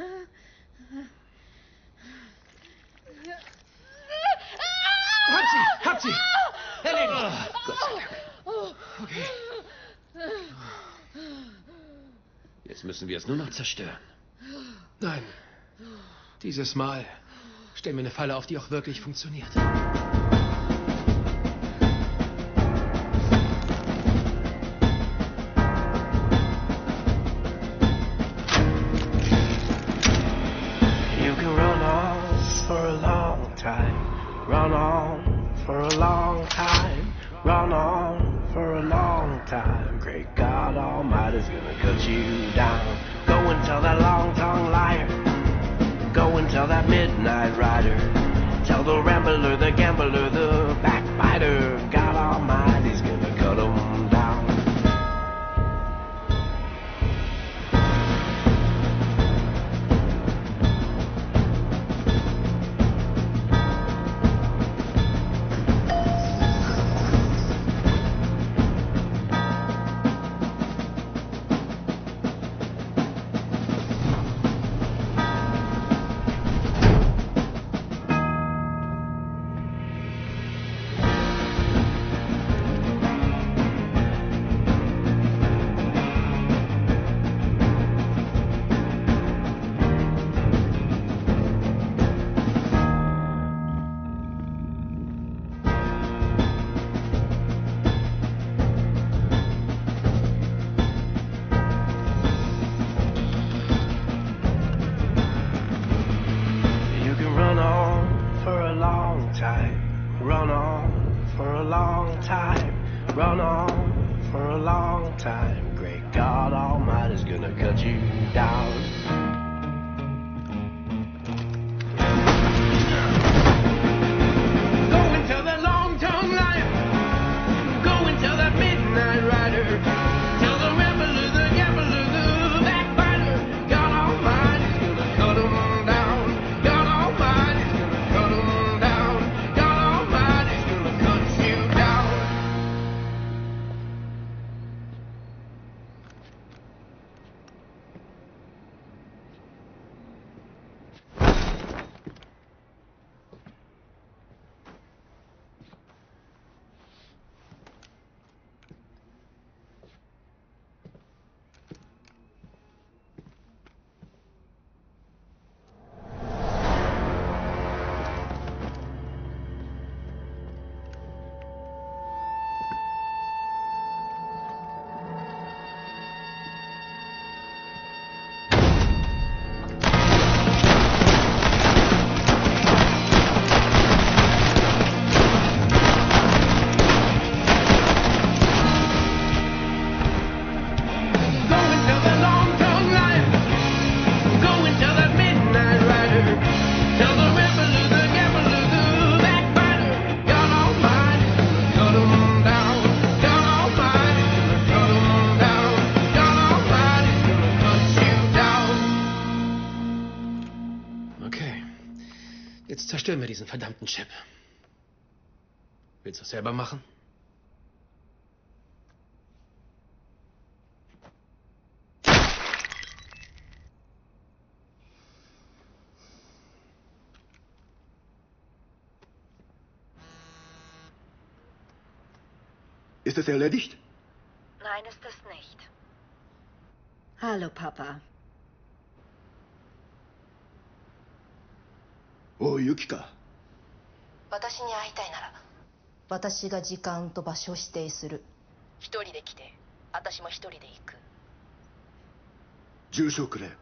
Hab sie! Erledigt! Gott sei Dank. Okay. Jetzt müssen wir es nur noch zerstören. Nein. Dieses Mal stellen wir eine Falle auf, die auch wirklich funktioniert. You can run on for a long time. Run on for a long time. Run on for a long time. Great God Almighty's gonna cut you down. Go and tell that long-tongued liar. Go and tell that midnight rider. Tell the rambler, the gambler, the backbiter. God Almighty's gonna cut them down. Run on for a long time. Run on for a long time. Great God Almighty's gonna cut you down. Go and tell that long-tongued liar. Go and tell that midnight rider. Tell the rambler, the gambler, the backbiter. God Almighty's gonna cut them down. God Almighty's gonna cut them down. God Almighty's gonna cut you down. Jetzt zerstören wir diesen verdammten Chip. Willst du es selber machen? Ist es erledigt? Nein, ist es nicht. Hallo, Papa. Oh, Yukiか。 私に会いたいなら、私が時間と場所を指定する。一人で来て、私も一人で行く。 住所くれ。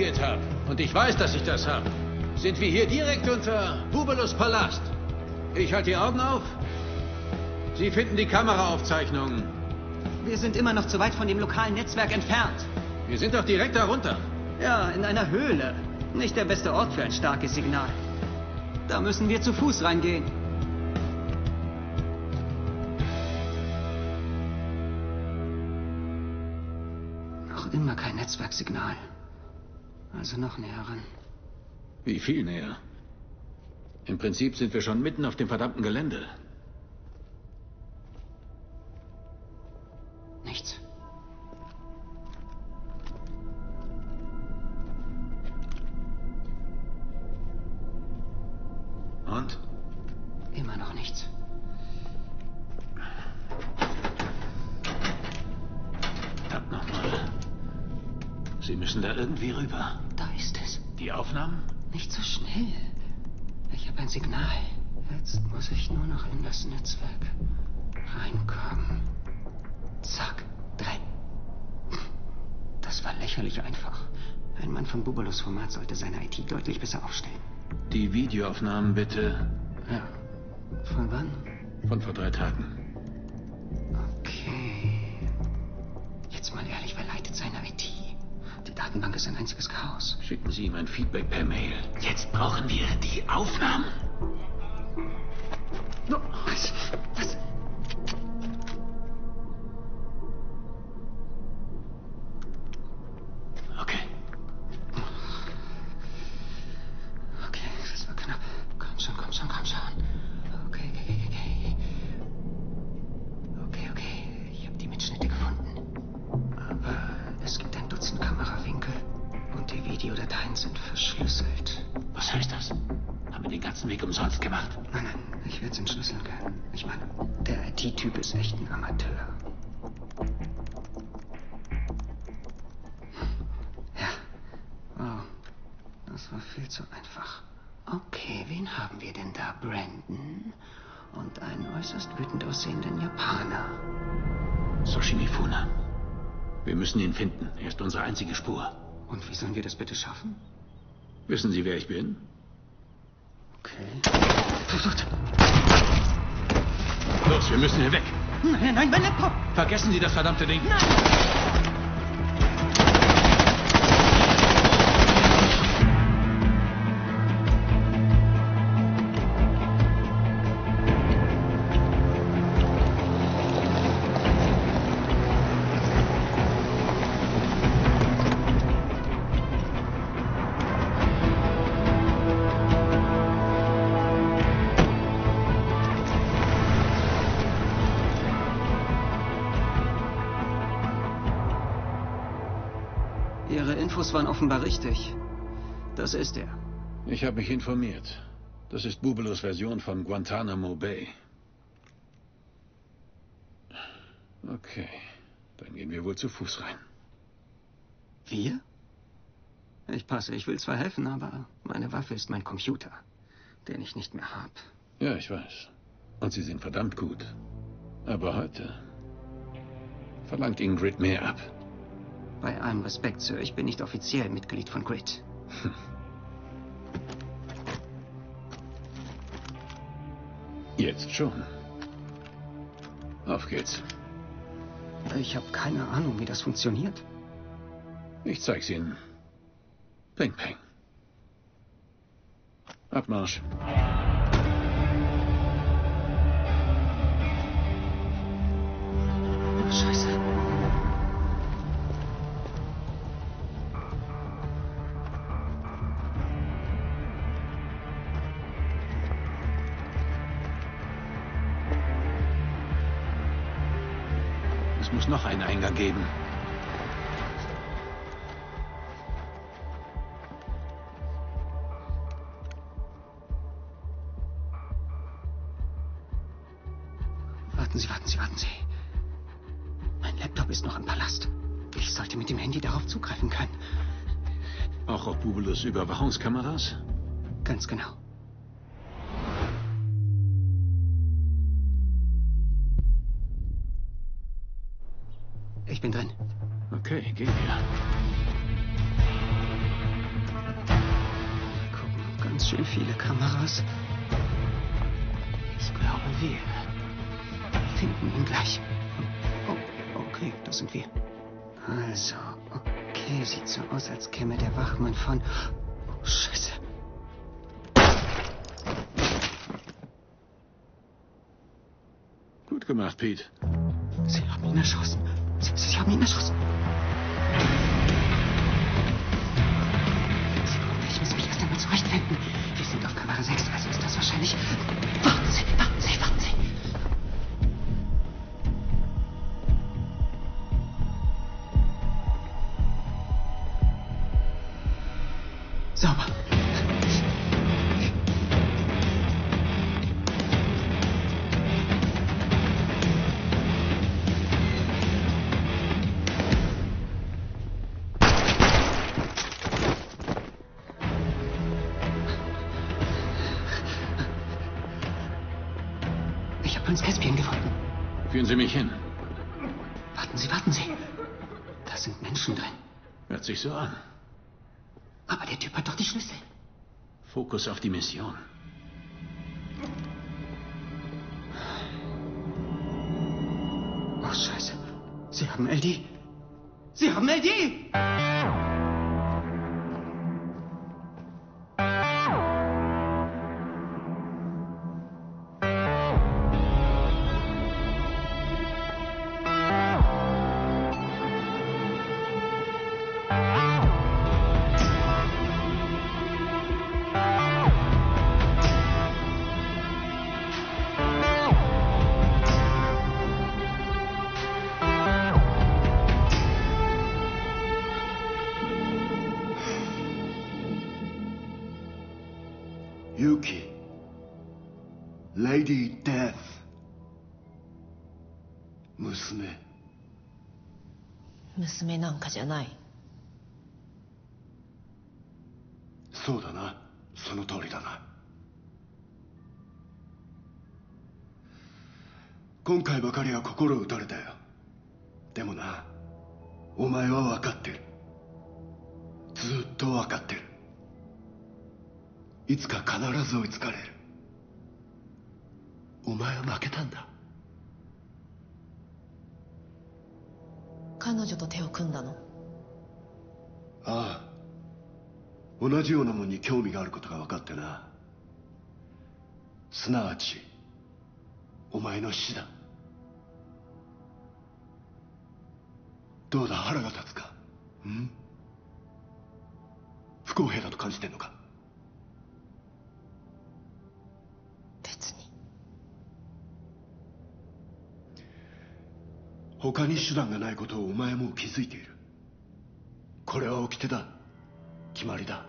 delegiert habe, und ich weiß, dass ich das habe, sind wir hier direkt unter Bubelos Palast. Ich halte die Augen auf. Sie finden die Kameraaufzeichnungen. Wir sind immer noch zu weit von dem lokalen Netzwerk entfernt. Wir sind doch direkt darunter. Ja, in einer Höhle. Nicht der beste Ort für ein starkes Signal. Da müssen wir zu Fuß reingehen. Noch immer kein Netzwerksignal. Also noch näher ran. Wie viel näher? Im Prinzip sind wir schon mitten auf dem verdammten Gelände. Nichts. Und? Immer noch nichts. Verdammt nochmal. Sie müssen da irgendwie rüber. Da ist es. Die Aufnahmen? Nicht so schnell. Ich habe ein Signal. Jetzt muss ich nur noch in das Netzwerk reinkommen. Zack. Drin. Das war lächerlich einfach. Ein Mann von Bubelos Format sollte seine IT deutlich besser aufstellen. Die Videoaufnahmen bitte. Ja. Von wann? Von vor 3 Tagen. Okay. Jetzt mal ehrlich, wer leitet seine IT? Die Datenbank ist ein einziges Chaos. Schicken Sie ihm ein Feedback per Mail. Jetzt brauchen wir die Aufnahmen. Was? Was? Okay. Okay, das war knapp. Komm schon, komm schon, komm schon. Okay. Okay. Ich habe die Mitschnitte gefunden. Aber es gibt ein Dutzend Kamerawinkel. Und die Videodateien sind verschlüsselt. Was heißt das? Haben wir den ganzen Weg umsonst gemacht? Nein, ich werde es entschlüsseln können. Ich meine, der IT-Typ ist echt ein Amateur. Ja. Wow. Das war viel zu einfach. Okay, wen haben wir denn da? Brandon und einen äußerst wütend aussehenden Japaner. Soshi Mifune. Wir müssen ihn finden. Er ist unsere einzige Spur. Und wie sollen wir das bitte schaffen? Wissen Sie, wer ich bin? Okay. Los, wir müssen hier weg. Nein, mein Laptop! Vergessen Sie das verdammte Ding. Nein! Ihre Infos waren offenbar richtig. Das ist er. Ich habe mich informiert. Das ist Bubelos Version von Guantanamo Bay. Okay, dann gehen wir wohl zu Fuß rein. Wir? Ich passe, ich will zwar helfen, aber meine Waffe ist mein Computer, den ich nicht mehr habe. Ja, ich weiß. Und Sie sind verdammt gut. Aber heute verlangt Ihnen Grid mehr ab. Bei allem Respekt, Sir, ich bin nicht offiziell Mitglied von Grid. Jetzt schon. Auf geht's. Ich habe keine Ahnung, wie das funktioniert. Ich zeig's Ihnen. Peng, peng. Abmarsch. Scheiße. Es muss noch einen Eingang geben. Warten Sie. Mein Laptop ist noch im Palast. Ich sollte mit dem Handy darauf zugreifen können. Auch auf Bubelos Überwachungskameras? Ganz genau. Ich bin drin. Okay, gehen wir. Ganz schön viele Kameras. Ich glaube, wir finden ihn gleich. Oh, okay, da sind wir. Also, okay, sieht so aus, als käme der Wachmann von... Oh, Scheiße. Gut gemacht, Pete. Sie haben ihn erschossen. Sie haben ihn erschossen. Sekunde, ich muss mich erst einmal zurechtfinden. Wir sind auf Kamera 6, also ist das wahrscheinlich... Warten Sie, warten Sie, warten Sie. Sauber. Ich habe Prinz Caspian gefunden. Führen Sie mich hin. Warten Sie, warten Sie. Da sind Menschen drin. Hört sich so an. Aber der Typ hat doch die Schlüssel. Fokus auf die Mission. Oh, Scheiße. Sie haben LD. Sie haben LD! Yuki. Lady Death. 娘。 娘なんかじゃない。 そうだな。その通りだな。今回ばかりは心打たれたよ。でもな、お前は分かってる。ずっと分かってる。いつか必ず追いつかれる。お前は負けたんだ。 彼女と手を組んだの？ ああ。同じようなもんに興味があることが分かってな。すなわちお前の死だ。どうだ、腹が立つか？ん？不公平だと感じてんのか？ 別に。 他に手段がないことをお前も気づいている。これは掟だ。決まりだ。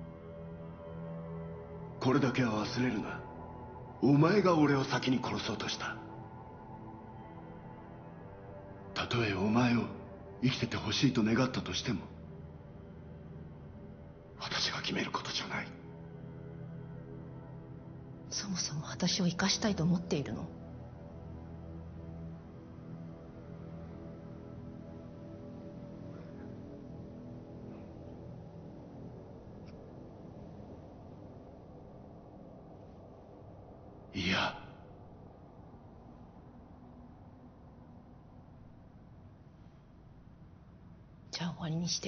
これだけは忘れるな。お前が俺を先に殺そうとした。たとえお前を生きててほしいと願ったとしても、私が決めることじゃない。 そもそも私を生かしたいと思っているの？ いや。 じゃあ終わりにして。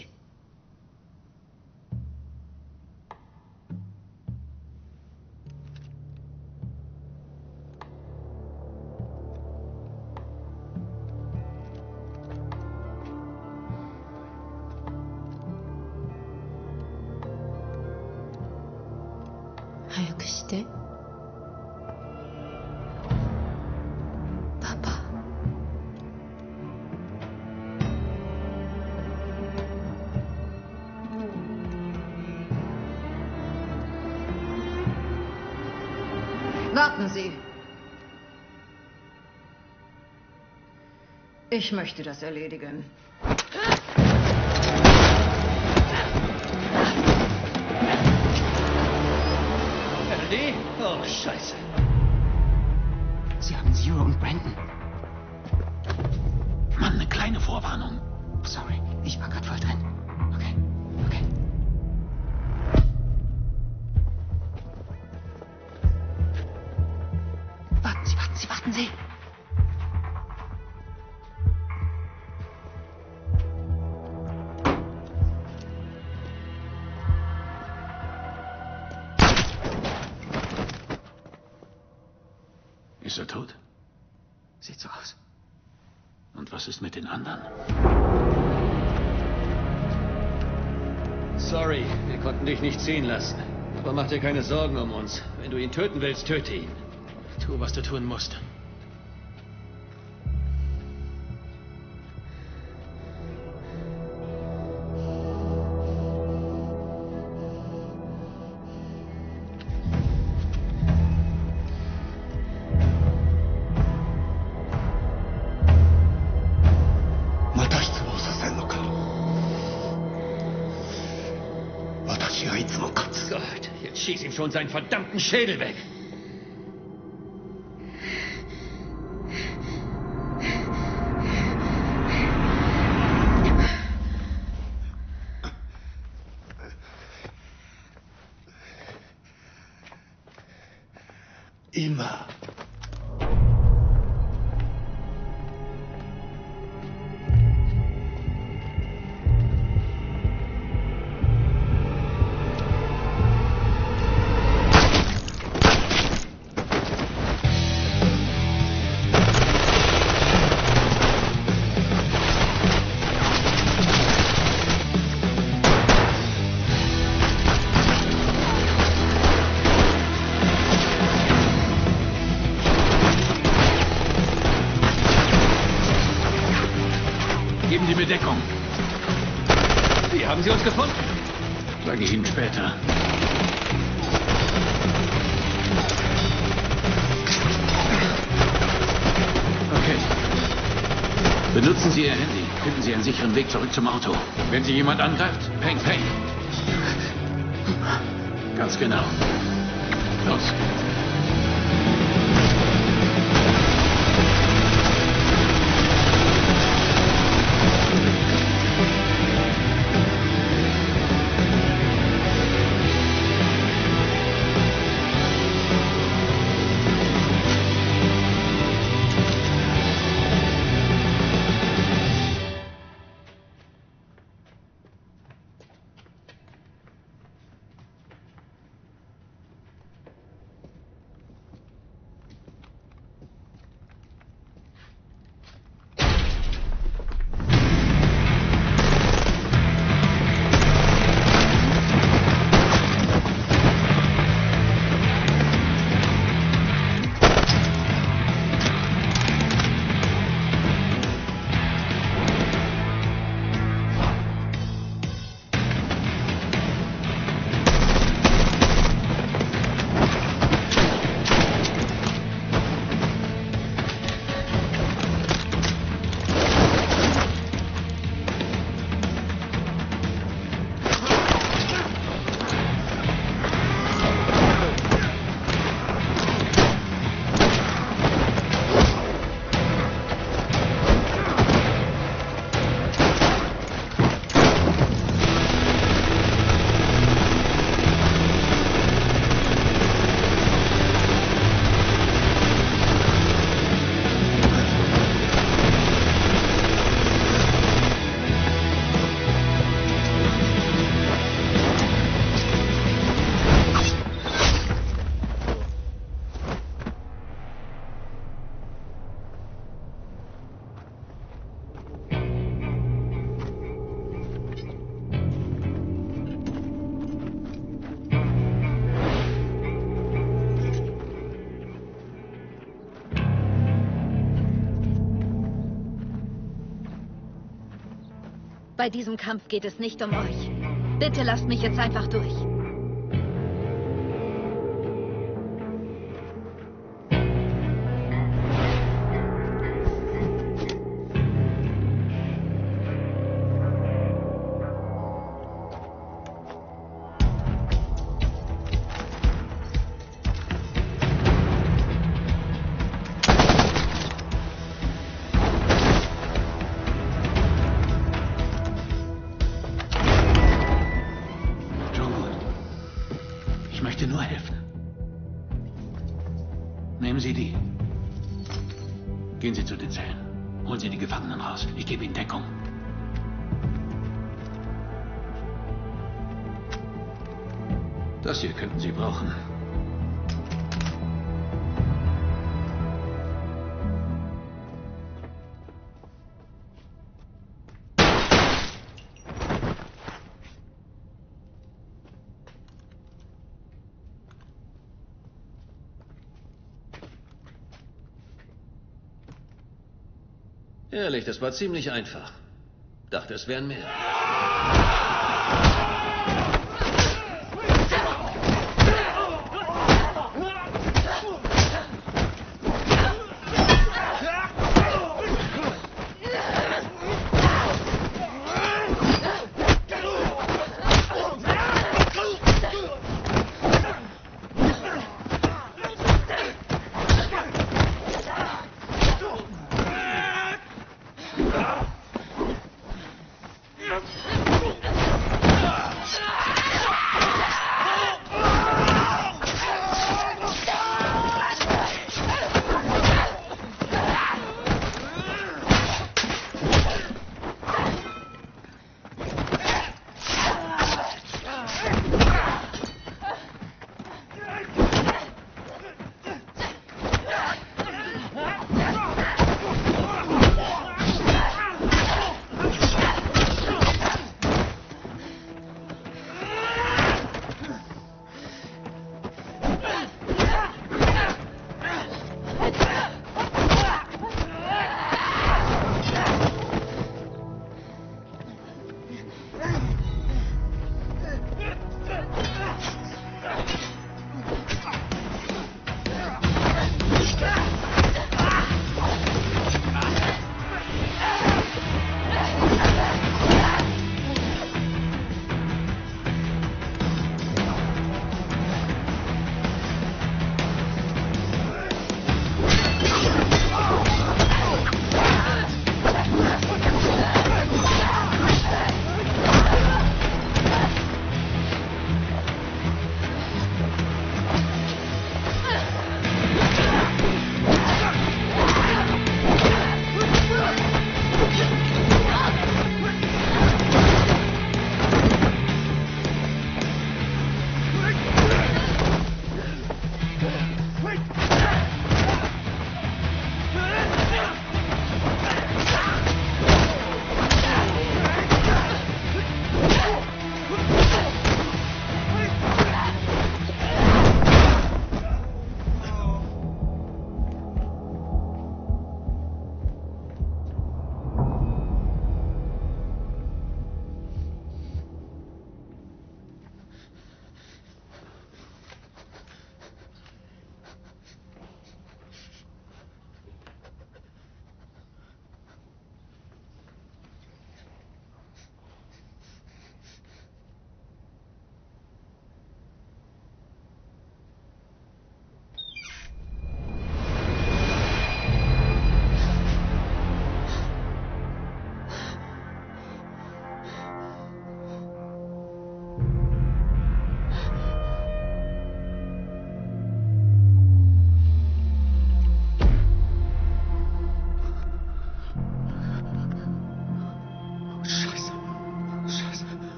早くして。 Warten Sie. Ich möchte das erledigen. LD? Oh, Scheiße. Sie haben Zero und Brandon. Mann, eine kleine Vorwarnung. Sorry, ich war gerade voll drin. Okay, okay. Warten Sie. Ist er tot? Sieht so aus. Und was ist mit den anderen? Sorry, wir konnten dich nicht ziehen lassen. Aber mach dir keine Sorgen um uns. Wenn du ihn töten willst, töte ihn. Tu, was du tun musst. Gott, jetzt schieß ihm schon seinen verdammten Schädel weg. Immer. Geben Sie mir Deckung. Wie haben Sie uns gefunden? Sage ich Ihnen später. Okay. Benutzen Sie Ihr Handy. Finden Sie einen sicheren Weg zurück zum Auto. Wenn Sie jemand angreift, peng, peng. Ganz genau. Los. Bei diesem Kampf geht es nicht um euch. Bitte lasst mich jetzt einfach durch. Ich möchte nur helfen. Nehmen Sie die. Gehen Sie zu den Zellen. Holen Sie die Gefangenen raus. Ich gebe Ihnen Deckung. Das hier könnten Sie brauchen. Ehrlich, das war ziemlich einfach. Dachte, es wären mehr.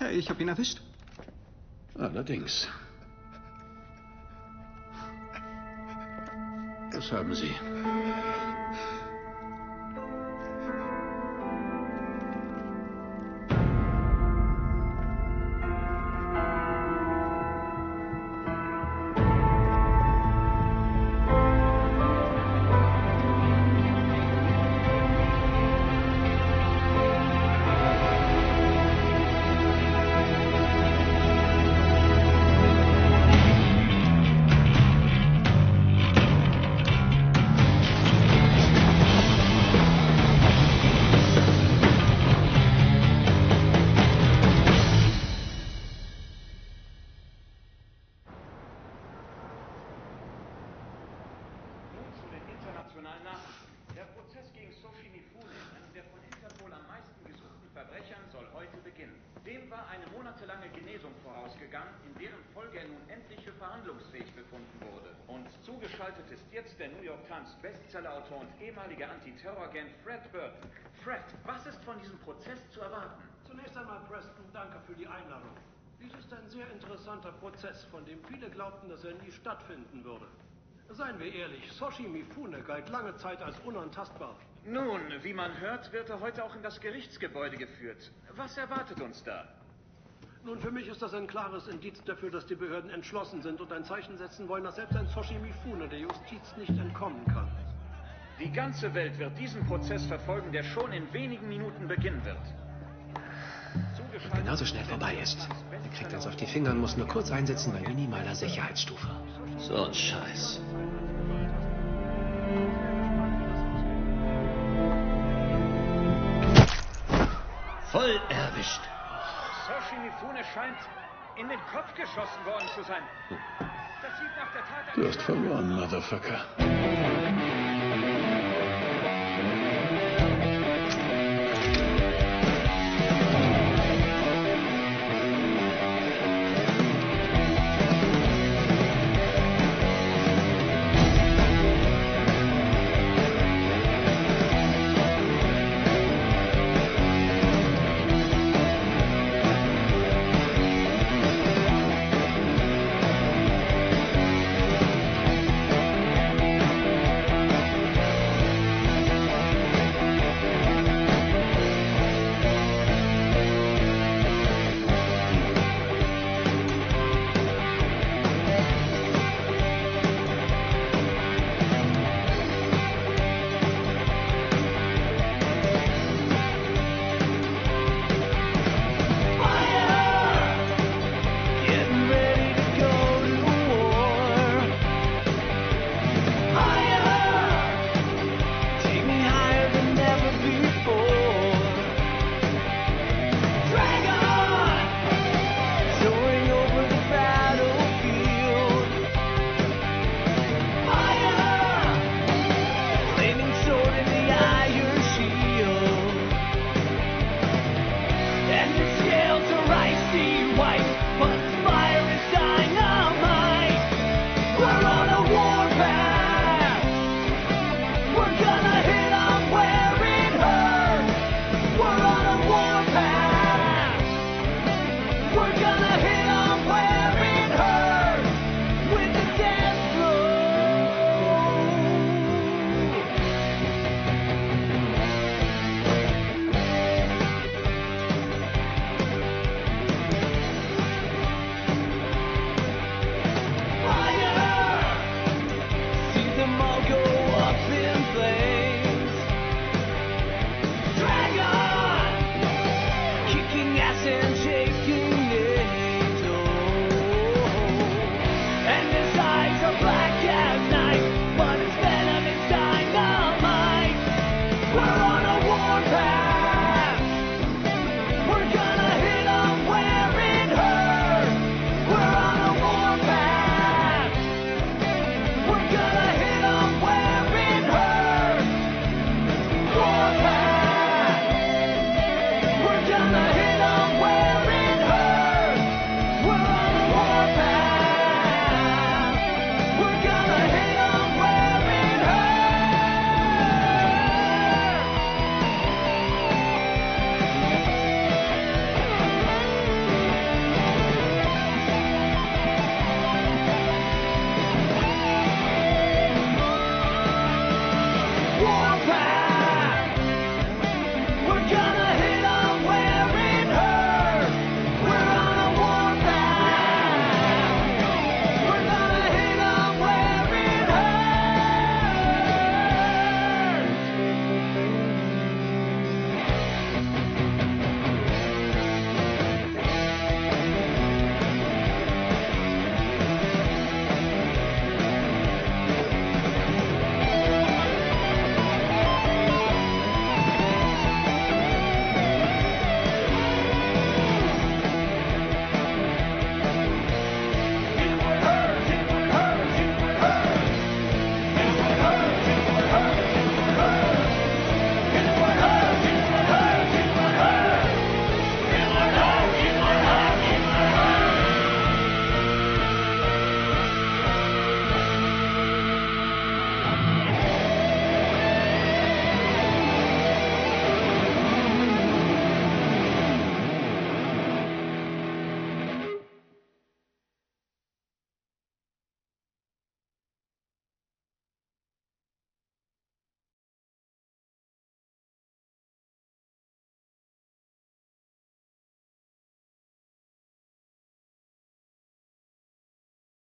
Hey, ich habe ihn erwischt. Allerdings. Was haben Sie? Der Prozess gegen Soshi Mifune, einem der von Interpol am meisten gesuchten Verbrechern, soll heute beginnen. Dem war eine monatelange Genesung vorausgegangen, in deren Folge er nun endlich für verhandlungsfähig befunden wurde. Und zugeschaltet ist jetzt der New York Times Bestsellerautor und ehemaliger Antiterroragent Fred Burton. Fred, was ist von diesem Prozess zu erwarten? Zunächst einmal, Preston, danke für die Einladung. Dies ist ein sehr interessanter Prozess, von dem viele glaubten, dass er nie stattfinden würde. Seien wir ehrlich, Soshi Mifune galt lange Zeit als unantastbar. Nun, wie man hört, wird er heute auch in das Gerichtsgebäude geführt. Was erwartet uns da? Nun, für mich ist das ein klares Indiz dafür, dass die Behörden entschlossen sind und ein Zeichen setzen wollen, dass selbst ein Soshi Mifune der Justiz nicht entkommen kann. Die ganze Welt wird diesen Prozess verfolgen, der schon in wenigen Minuten beginnen wird. Und genauso schnell vorbei ist. Er kriegt uns auf die Finger und muss nur kurz einsetzen bei minimaler Sicherheitsstufe. So ein Scheiß. Voll erwischt. Soshi Mifune scheint in den Kopf geschossen worden zu sein. Das sieht nach der Tat... Du hast verloren, Motherfucker.